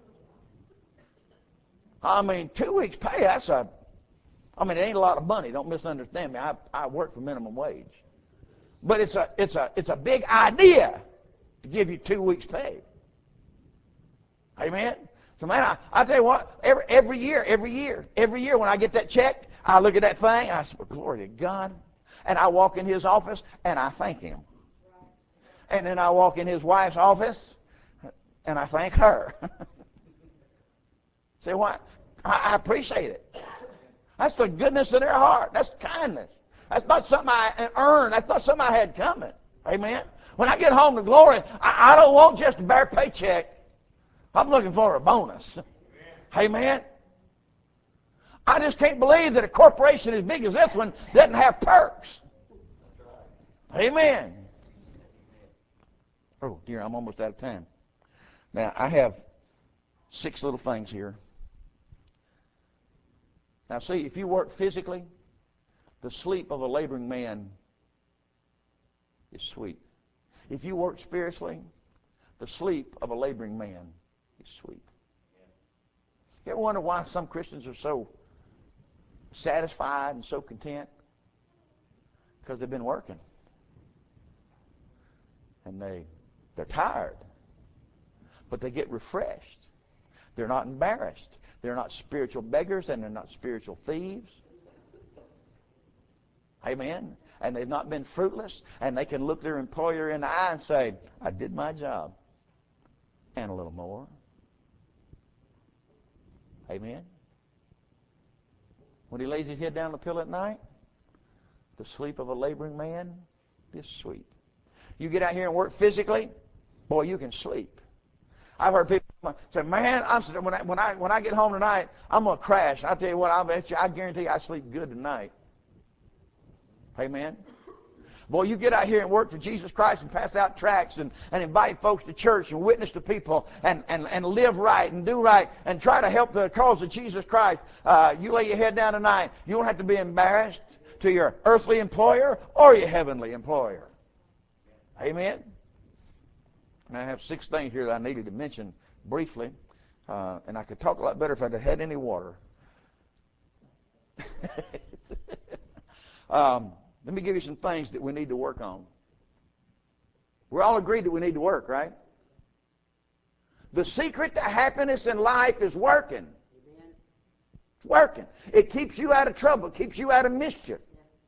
I mean, two weeks pay, that's a, I mean, it ain't a lot of money. Don't misunderstand me. I, I work for minimum wage. But it's a, it's a, it's a big idea to give you two weeks pay. Amen. So, man, I, I tell you what, every, every year, every year, every year when I get that check, I look at that thing, and I say, glory to God. And I walk in his office, and I thank him. And then I walk in his wife's office, and I thank her. Say what? I, I appreciate it. That's the goodness of their heart. That's kindness. That's not something I earned. That's not something I had coming. Amen. When I get home to glory, I, I don't want just a bare paycheck. I'm looking for a bonus. Amen. I just can't believe that a corporation as big as this one doesn't have perks. Amen. Oh, dear, I'm almost out of time. Now, I have six little things here. Now, see, if you work physically, the sleep of a laboring man is sweet. If you work spiritually, the sleep of a laboring man is sweet. You ever wonder why some Christians are so satisfied and so content? Because they've been working. And they, they're tired. But they get refreshed. They're not embarrassed. They're not spiritual beggars and they're not spiritual thieves. Amen. and they've not been fruitless, and they can look their employer in the eye and say, I did my job, and a little more. Amen? When he lays his head down on the pillow at night, the sleep of a laboring man is sweet. You get out here and work physically, boy, you can sleep. I've heard people say, man, I'm, when, I, when, I, when I get home tonight, I'm going to crash. I tell you what, I bet you, I guarantee I sleep good tonight. Amen? Boy, you get out here and work for Jesus Christ and pass out tracts and, and invite folks to church and witness to people and, and, and live right and do right and try to help the cause of Jesus Christ. Uh, you lay your head down tonight, you don't have to be embarrassed to your earthly employer or your heavenly employer. Amen? And I have six things here that I needed to mention briefly, uh, and I could talk a lot better if I'd had any water. um, let me give you some things that we need to work on. We're all agreed that we need to work, right? The secret to happiness in life is working. It's working. It keeps you out of trouble. It keeps you out of mischief.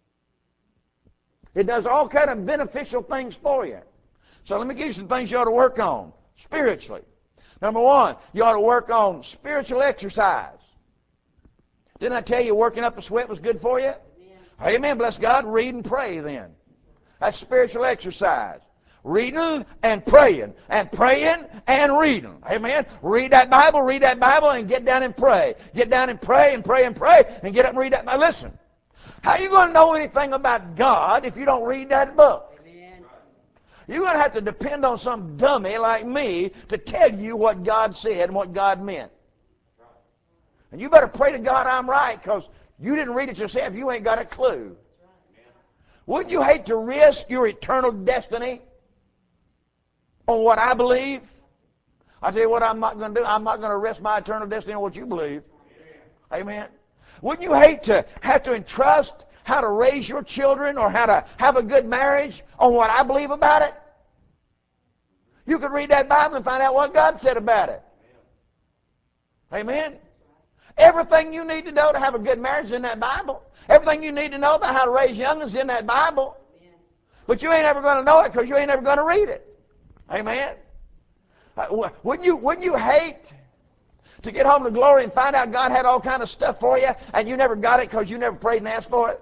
It does all kind of beneficial things for you. So let me give you some things you ought to work on spiritually. Number one, you ought to work on spiritual exercise. Didn't I tell you working up a sweat was good for you? Amen. Amen. Bless God. Read and pray then. That's spiritual exercise. Reading and praying. And praying and reading. Amen. Read that Bible, read that Bible, and get down and pray. Get down and pray and pray and pray and get up and read that. Now listen. How are you going to know anything about God if you don't read that book? Amen. You're going to have to depend on some dummy like me to tell you what God said and what God meant. And you better pray to God I'm right, because you didn't read it yourself. You ain't got a clue. Wouldn't you hate to risk your eternal destiny on what I believe? I tell you what I'm not going to do. I'm not going to risk my eternal destiny on what you believe. Amen. Wouldn't you hate to have to entrust how to raise your children or how to have a good marriage on what I believe about it? You could read that Bible and find out what God said about it. Amen. Everything you need to know to have a good marriage is in that Bible. Everything you need to know about how to raise young is in that Bible. But you ain't ever going to know it because you ain't ever going to read it. Amen. Uh, wouldn't you, wouldn't you hate to get home to glory and find out God had all kind of stuff for you and you never got it because you never prayed and asked for it?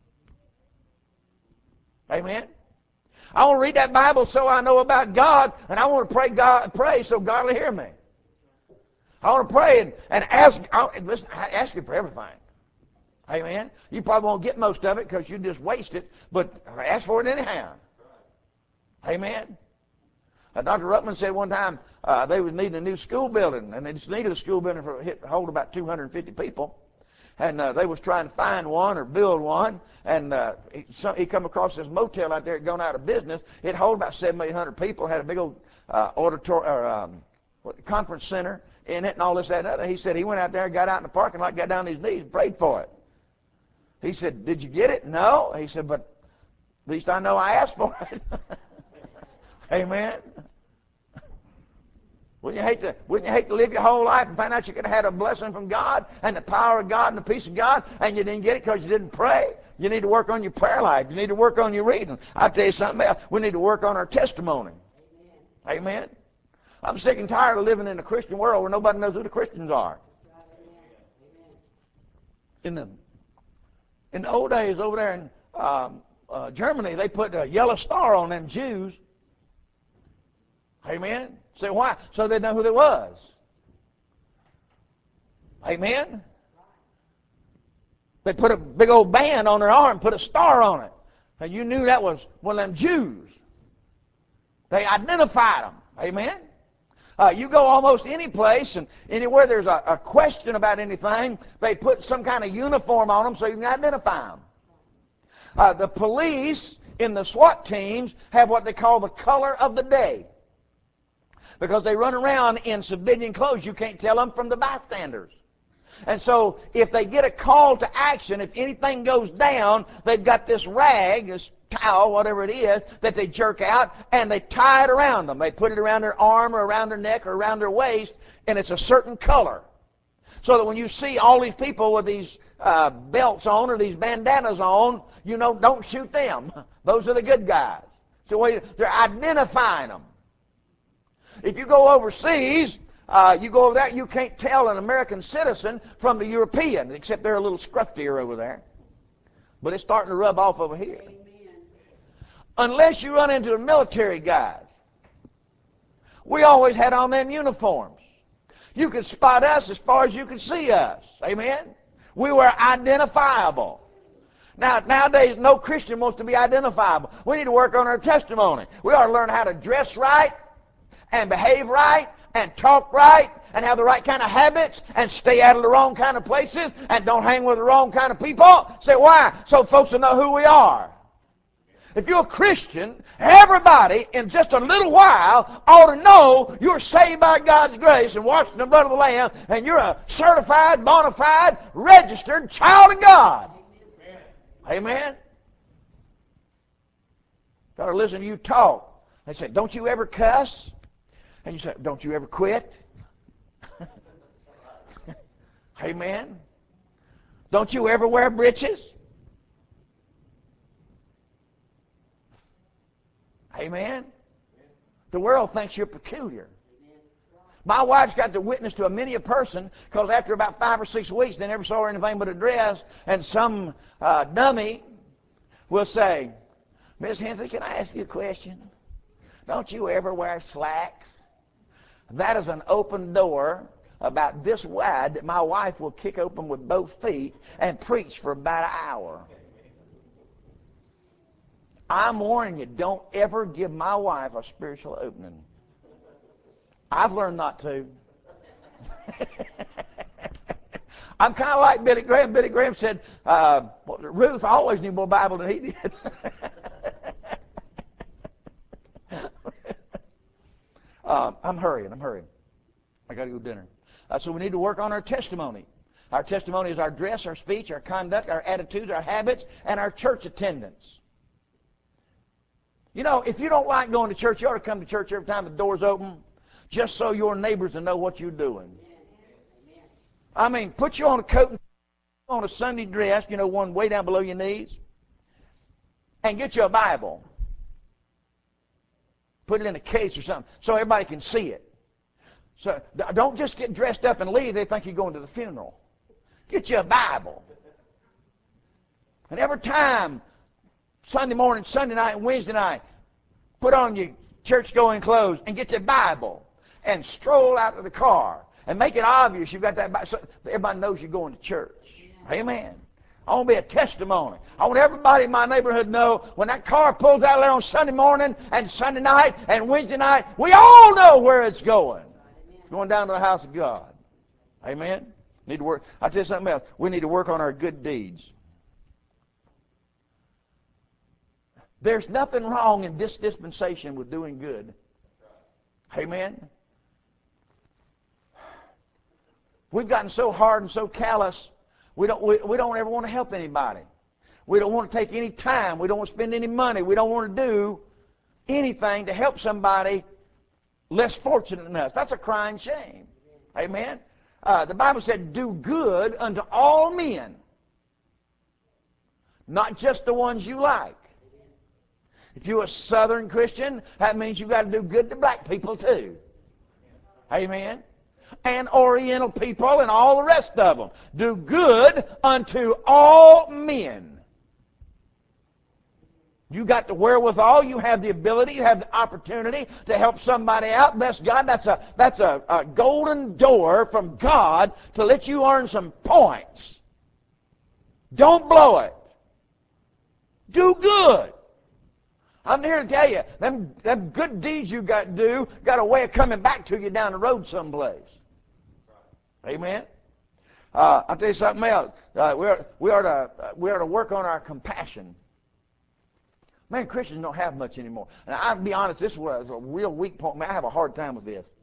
Amen. I want to read that Bible so I know about God, and I want to pray God pray so God will hear me. I want to pray and, and ask, I, listen, I ask you for everything. Amen. You probably won't get most of it because you just waste it, but ask for it anyhow. Amen. Uh, Doctor Ruttman said one time uh, they would need a new school building, and they just needed a school building for hit, hold about two hundred fifty people. And uh, they was trying to find one or build one, and uh, he, some, he come across this motel out there that gone out of business. It hold about seven, eight hundred people, had a big old uh, auditor, or, um, what, conference center in it and all this, that, and other. He said he went out there, got out in the parking lot, got down on his knees and prayed for it. He said, did you get it? No. He said, but at least I know I asked for it. Amen. Wouldn't you hate to, wouldn't you hate to live your whole life and find out you could have had a blessing from God and the power of God and the peace of God, and you didn't get it because you didn't pray? You need to work on your prayer life. You need to work on your reading. I'll tell you something else. We need to work on our testimony. Amen. Amen. I'm sick and tired of living in a Christian world where nobody knows who the Christians are. In the, in the old days over there in um, uh, Germany, they put a yellow star on them Jews. Amen. Say why? So they'd know who they was. Amen. They put a big old band on their arm, put a star on it. And you knew that was one of them Jews. They identified them. Amen. Uh, you go almost any place and anywhere there's a, a question about anything, they put some kind of uniform on them so you can identify them. Uh, the police in the SWAT teams have what they call the color of the day, because they run around in civilian clothes. You can't tell them from the bystanders. And so if they get a call to action, if anything goes down, they've got this rag, this towel, whatever it is, that they jerk out, and they tie it around them. They put it around their arm or around their neck or around their waist, and it's a certain color. So that when you see all these people with these uh, belts on or these bandanas on, you know, don't shoot them. Those are the good guys. So they're identifying them. If you go overseas, uh, you go over there, you can't tell an American citizen from the European, except they're a little scruftier over there. But it's starting to rub off over here. Amen. Unless you run into the military guys. We always had on them uniforms. You could spot us as far as you could see us. Amen? We were identifiable. Now, nowadays, no Christian wants to be identifiable. We need to work on our testimony. We ought to learn how to dress right and behave right and talk right and have the right kind of habits and stay out of the wrong kind of places and don't hang with the wrong kind of people. Say, why? So folks will know who we are. If you're a Christian, everybody in just a little while ought to know you're saved by God's grace and washed in the blood of the Lamb, and you're a certified, bona fide, registered child of God. Amen? Amen? Got to listen to you talk. They say, don't you ever cuss? And you say, don't you ever quit? Amen? Don't you ever wear breeches? Amen? The world thinks you're peculiar. My wife's got to witness to a many a person because after about five or six weeks they never saw her anything but a dress, and some uh, dummy will say, Miss Hensley, can I ask you a question? Don't you ever wear slacks? That is an open door about this wide that my wife will kick open with both feet and preach for about an hour. I'm warning you, don't ever give my wife a spiritual opening. I've learned not to. I'm kind of like Billy Graham. Billy Graham said, uh, Ruth always knew more Bible than he did. uh, I'm hurrying, I'm hurrying. I got to go to dinner. Uh, so we need to work on our testimony. Our testimony is our dress, our speech, our conduct, our attitudes, our habits, and our church attendance. You know, if you don't like going to church, you ought to come to church every time the door's open, just so your neighbors will know what you're doing. I mean, put you on a coat and on a Sunday dress, you know, one way down below your knees, and get you a Bible. Put it in a case or something so everybody can see it. So don't just get dressed up and leave. They think you're going to the funeral. Get you a Bible. And every time, Sunday morning, Sunday night, and Wednesday night, put on your church-going clothes and get your Bible and stroll out to the car and make it obvious you've got that Bible so everybody knows you're going to church. Amen. I want to be a testimony. I want everybody in my neighborhood to know when that car pulls out there on Sunday morning and Sunday night and Wednesday night, we all know where it's going. It's going down to the house of God. Amen. Need to work. I'll tell you something else. We need to work on our good deeds. There's nothing wrong in this dispensation with doing good. Amen. We've gotten so hard and so callous, we don't, we, we don't ever want to help anybody. We don't want to take any time. We don't want to spend any money. We don't want to do anything to help somebody less fortunate than us. That's a crying shame. Amen. Uh, the Bible said, do good unto all men, not just the ones you like. If you're a Southern Christian, that means you've got to do good to black people too. Amen. And Oriental people and all the rest of them. Do good unto all men. You got the wherewithal, you have the ability, you have the opportunity to help somebody out. Bless God, that's a that's a, a golden door from God to let you earn some points. Don't blow it. Do good. I'm here to tell you, them, them good deeds you got to do got a way of coming back to you down the road someplace. Amen. Uh, I'll tell you something else. Uh, we are we are to uh, we are to work on our compassion. Man, Christians don't have much anymore. And I'll be honest, this was a real weak point. Man, I have a hard time with this.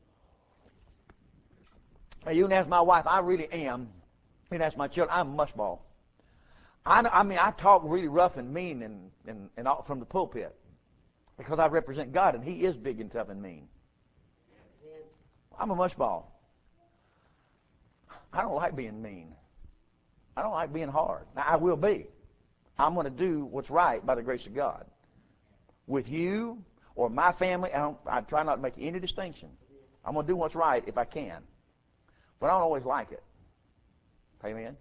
Now, you can ask my wife. I really am. You can ask my children. I'm a mushball. I, I mean, I talk really rough and mean and, and, and all, from the pulpit because I represent God, and He is big and tough and mean. I'm a mushball. I don't like being mean. I don't like being hard. Now, I will be. I'm going to do what's right by the grace of God. With you or my family, I, don't, I try not to make any distinction. I'm going to do what's right if I can. But I don't always like it. Amen?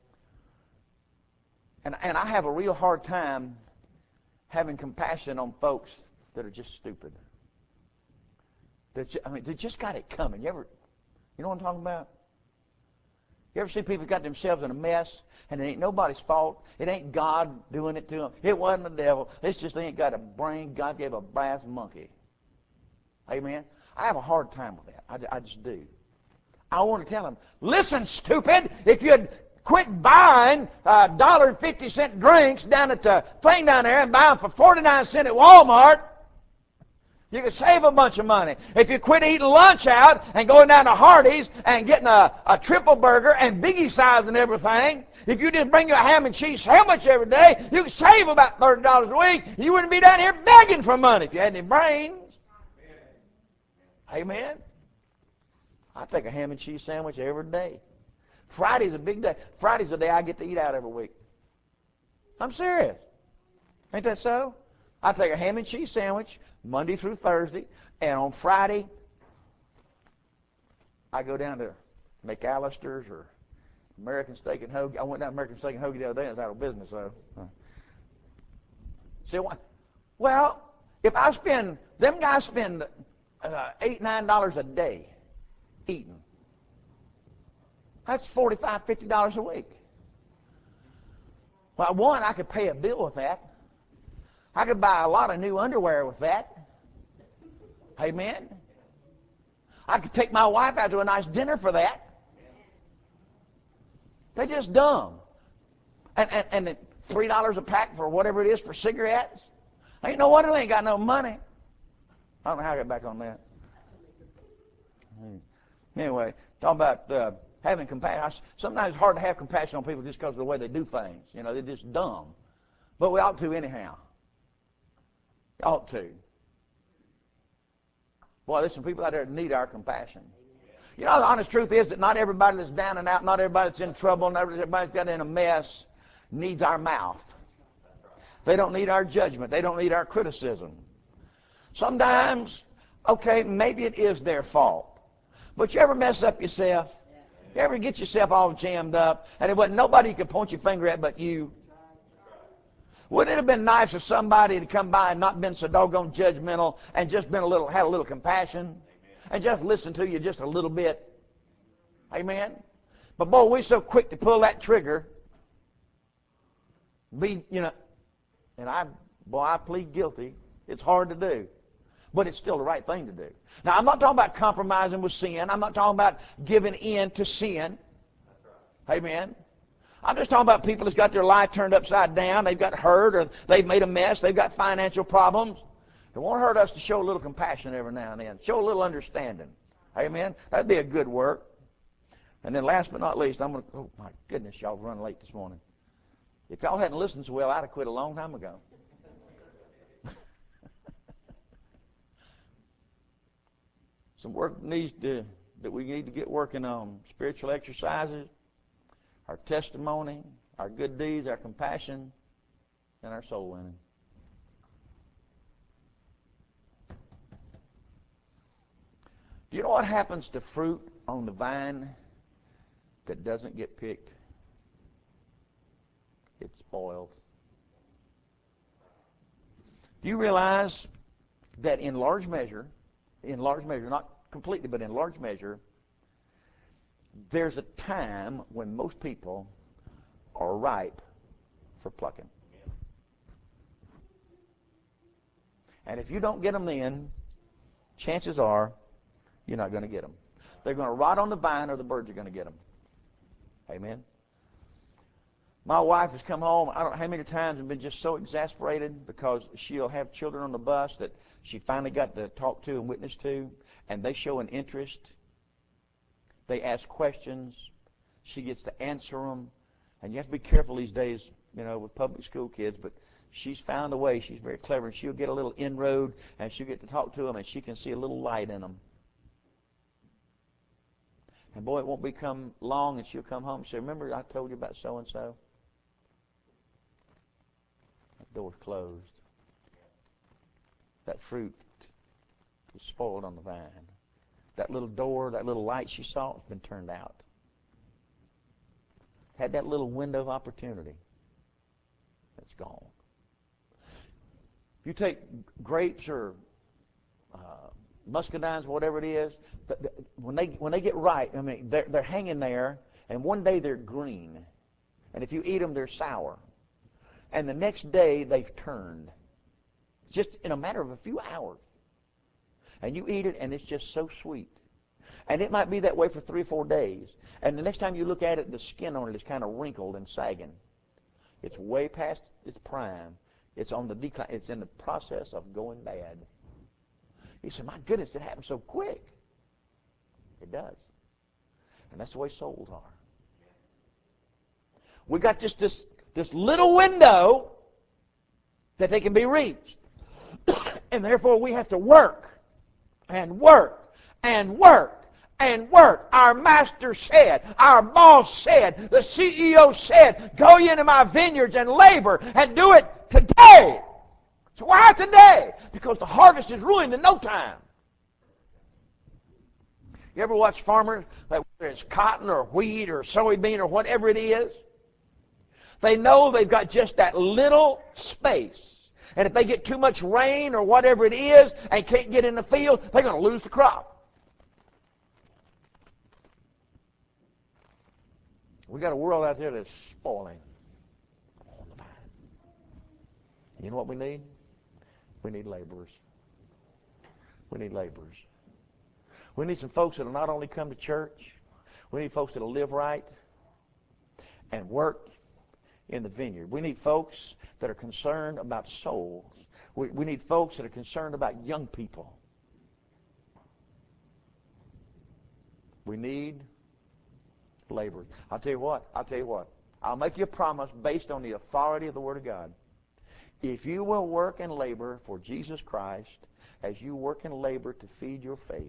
And, and I have a real hard time having compassion on folks that are just stupid. That I mean, they just got it coming. You ever, you know what I'm talking about? You ever see people got themselves in a mess, and it ain't nobody's fault. It ain't God doing it to them. It wasn't the devil. It's just they ain't got a brain. God gave a brass monkey. Amen? I have a hard time with that. I, I just do. I want to tell them, listen, stupid, if you'd quit buying uh, one dollar and fifty cent drinks down at the thing down there and buy them for forty-nine cents at Walmart, you could save a bunch of money. If you quit eating lunch out and going down to Hardee's and getting a, a triple burger and biggie size and everything, if you just bring your ham and cheese sandwich every day, you could save about thirty dollars a week. You wouldn't be down here begging for money if you had any brains. Amen? I take a ham and cheese sandwich every day. Friday's a big day. Friday's the day I get to eat out every week. I'm serious. Ain't that so? I take a ham and cheese sandwich Monday through Thursday, and on Friday, I go down to McAllister's or American Steak and Hoagie. I went down to American Steak and Hoagie the other day, and it's out of business, so. See what? Well, if I spend, them guys spend uh, eight, nine dollars a day eating. That's forty-five, fifty dollars a week. Well, one, I could pay a bill with that. I could buy a lot of new underwear with that. Amen? I could take my wife out to a nice dinner for that. They're just dumb. And, and, and three dollars a pack for whatever it is for cigarettes. Ain't no wonder they ain't got no money. I don't know how I got back on that. Anyway, talking about uh, having compassion. Sometimes it's hard to have compassion on people just because of the way they do things. You know, they're just dumb. But we ought to anyhow. Ought to. Boy, there's some people out there that need our compassion. You know, the honest truth is that not everybody that's down and out, not everybody that's in trouble, not everybody that's got in a mess needs our mouth. They don't need our judgment. They don't need our criticism. Sometimes, okay, maybe it is their fault. But you ever mess up yourself? You ever get yourself all jammed up and it wasn't nobody you could point your finger at but you? Wouldn't it have been nice for somebody to come by and not been so doggone judgmental and just been a little, had a little compassion? Amen. And just listen to you just a little bit? Amen? But boy, we're so quick to pull that trigger. Be, you know, and I, boy, I plead guilty. It's hard to do. But it's still the right thing to do. Now, I'm not talking about compromising with sin. I'm not talking about giving in to sin. Right. Amen? I'm just talking about people that's got their life turned upside down. They've got hurt or they've made a mess. They've got financial problems. It won't hurt us to show a little compassion every now and then. Show a little understanding. Amen? That'd be a good work. And then last but not least, I'm going to, oh my goodness, y'all run late this morning. If y'all hadn't listened so well, I'd have quit a long time ago. Some work needs to, that we need to get working on. Spiritual exercises, our testimony, our good deeds, our compassion, and our soul winning. Do you know what happens to fruit on the vine that doesn't get picked? It spoils. Do you realize that in large measure, in large measure, not completely, but in large measure, there's a time when most people are ripe for plucking. And if you don't get them then, chances are you're not going to get them. They're going to rot on the vine or the birds are going to get them. Amen? My wife has come home, I don't know how many times, and been just so exasperated because she'll have children on the bus that she finally got to talk to and witness to, and they show an interest. They ask questions. She gets to answer them. And you have to be careful these days, you know, with public school kids, but she's found a way. She's very clever, and she'll get a little inroad, and she'll get to talk to them, and she can see a little light in them. And boy, it won't be come long and she'll come home and say, remember I told you about so-and-so? That door's closed. That fruit is spoiled on the vine. That little door, that little light she saw has been turned out. Had that little window of opportunity. It's gone. If you take grapes or uh, muscadines, whatever it is, th- th- when they when they get ripe, I mean, they're, they're hanging there, and one day they're green. And if you eat them, they're sour. And the next day, they've turned. Just in a matter of a few hours. And you eat it, and it's just so sweet. And it might be that way for three or four days. And the next time you look at it, the skin on it is kind of wrinkled and sagging. It's way past its prime. It's on the decline. It's in the process of going bad. You say, my goodness, it happens so quick. It does. And that's the way souls are. We got just this, this little window that they can be reached. And therefore we have to work and work and work and work. Our master said, our boss said, the C E O said, go into my vineyards and labor and do it today. So why today? Because the harvest is ruined in no time. You ever watch farmers, whether it's cotton or wheat or soybean or whatever it is? They know they've got just that little space. And if they get too much rain or whatever it is and can't get in the field, they're going to lose the crop. We got a world out there that's spoiling. You know what we need? We need laborers. We need laborers. We need some folks that will not only come to church, we need folks that will live right and work in the vineyard. We need folks that are concerned about souls. We, we need folks that are concerned about young people. We need laborers. I'll tell you what, I'll tell you what. I'll make you a promise based on the authority of the Word of God. If you will work and labor for Jesus Christ as you work and labor to feed your face,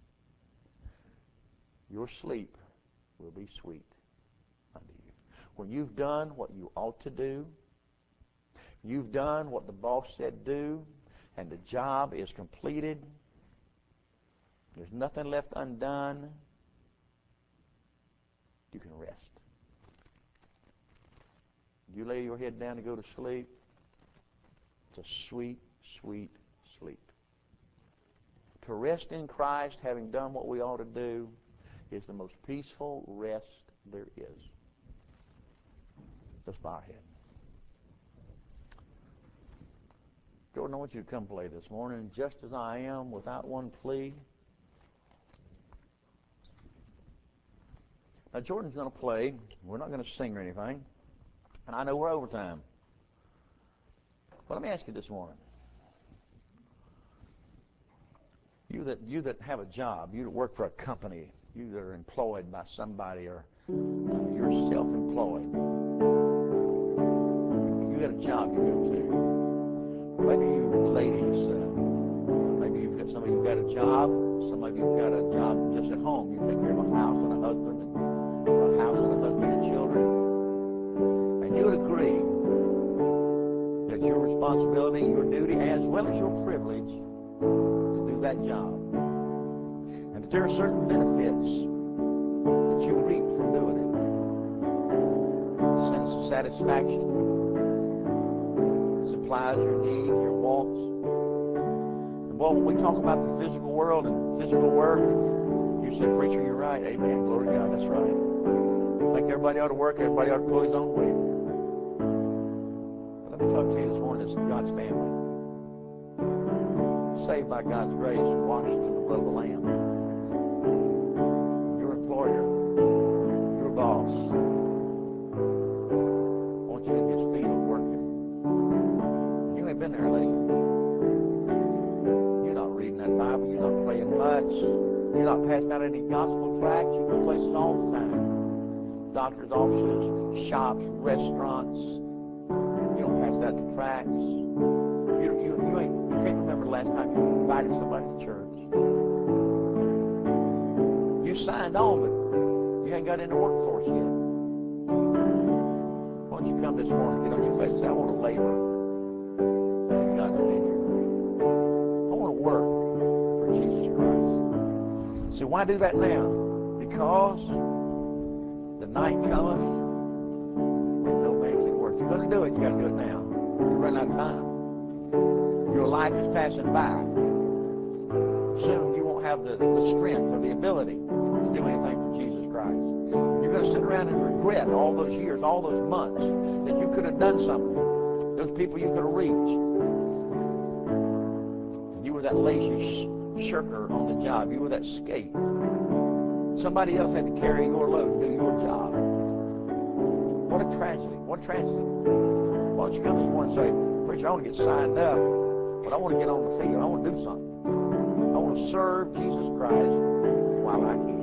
your sleep will be sweet unto you. When you've done what you ought to do, you've done what the boss said do, and the job is completed, there's nothing left undone, you can rest. You lay your head down to go to sleep, it's a sweet, sweet sleep. To rest in Christ, having done what we ought to do, is the most peaceful rest there is. Let's bow our head. Jordan, I want you to come play this morning, just as I am, without one plea. Now, Jordan's going to play. We're not going to sing or anything. And I know we're overtime. But let me ask you this morning. You that you that have a job, you that work for a company, you that are employed by somebody, or uh, you're self-employed. You got a job you go to. Maybe you ladies, uh, maybe you've got some of you got a job. Some of you've got a job just at home. You take care of a house and a husband, and a house and a husband and children. And you would agree that your responsibility, your duty, as well as your privilege, to do that job. And that there are certain benefits that you reap from doing it. Sense of satisfaction, supplies your needs, your wants. And boy, when we talk about the physical world and physical work, you say, preacher, you're right. Amen. Glory to God. That's right. I think everybody ought to work. Everybody ought to pull his own weight. But let me talk to you this morning as God's family. Saved by God's grace and washed in the blood of the Lamb. Your employer, your boss, wants you in his field working. You ain't been there lately. You're not reading that Bible. You're not praying much. You're not passing out any gospel tracts. You go places all the time. Doctors' offices, shops, restaurants. You don't pass out the tracts. You, you, you, ain't, you can't remember the last time you invited somebody to church. You signed on, but ain't got in the workforce yet. Why don't you come this morning, get on your face, say, I want to labor in God's vineyard. I want to work for Jesus Christ. So why do that now? Because the night cometh when no man can work. If you're going to do it, you got to do it now. You run out of time. Your life is passing by. Soon you won't have the, the strength or the ability to do anything for Jesus Christ. You're going to sit around and regret all those years, all those months that you could have done something. Those people you could have reached. You were that lazy sh- shirker on the job. You were that skate. Somebody else had to carry your load and do your job. What a tragedy. What a tragedy. Why don't you come this morning and say, Preacher, I want to get signed up, but I want to get on the field. I want to do something. I want to serve Jesus Christ while I can.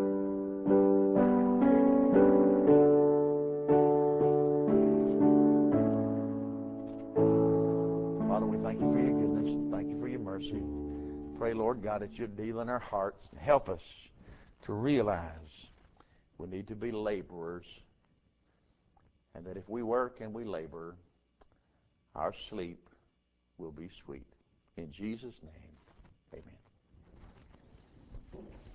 Father, we thank you for your goodness. Thank you for your mercy. Pray, Lord God, that you'd deal in our hearts. Help us to realize we need to be laborers, and that if we work and we labor, our sleep will be sweet. In Jesus' name, amen.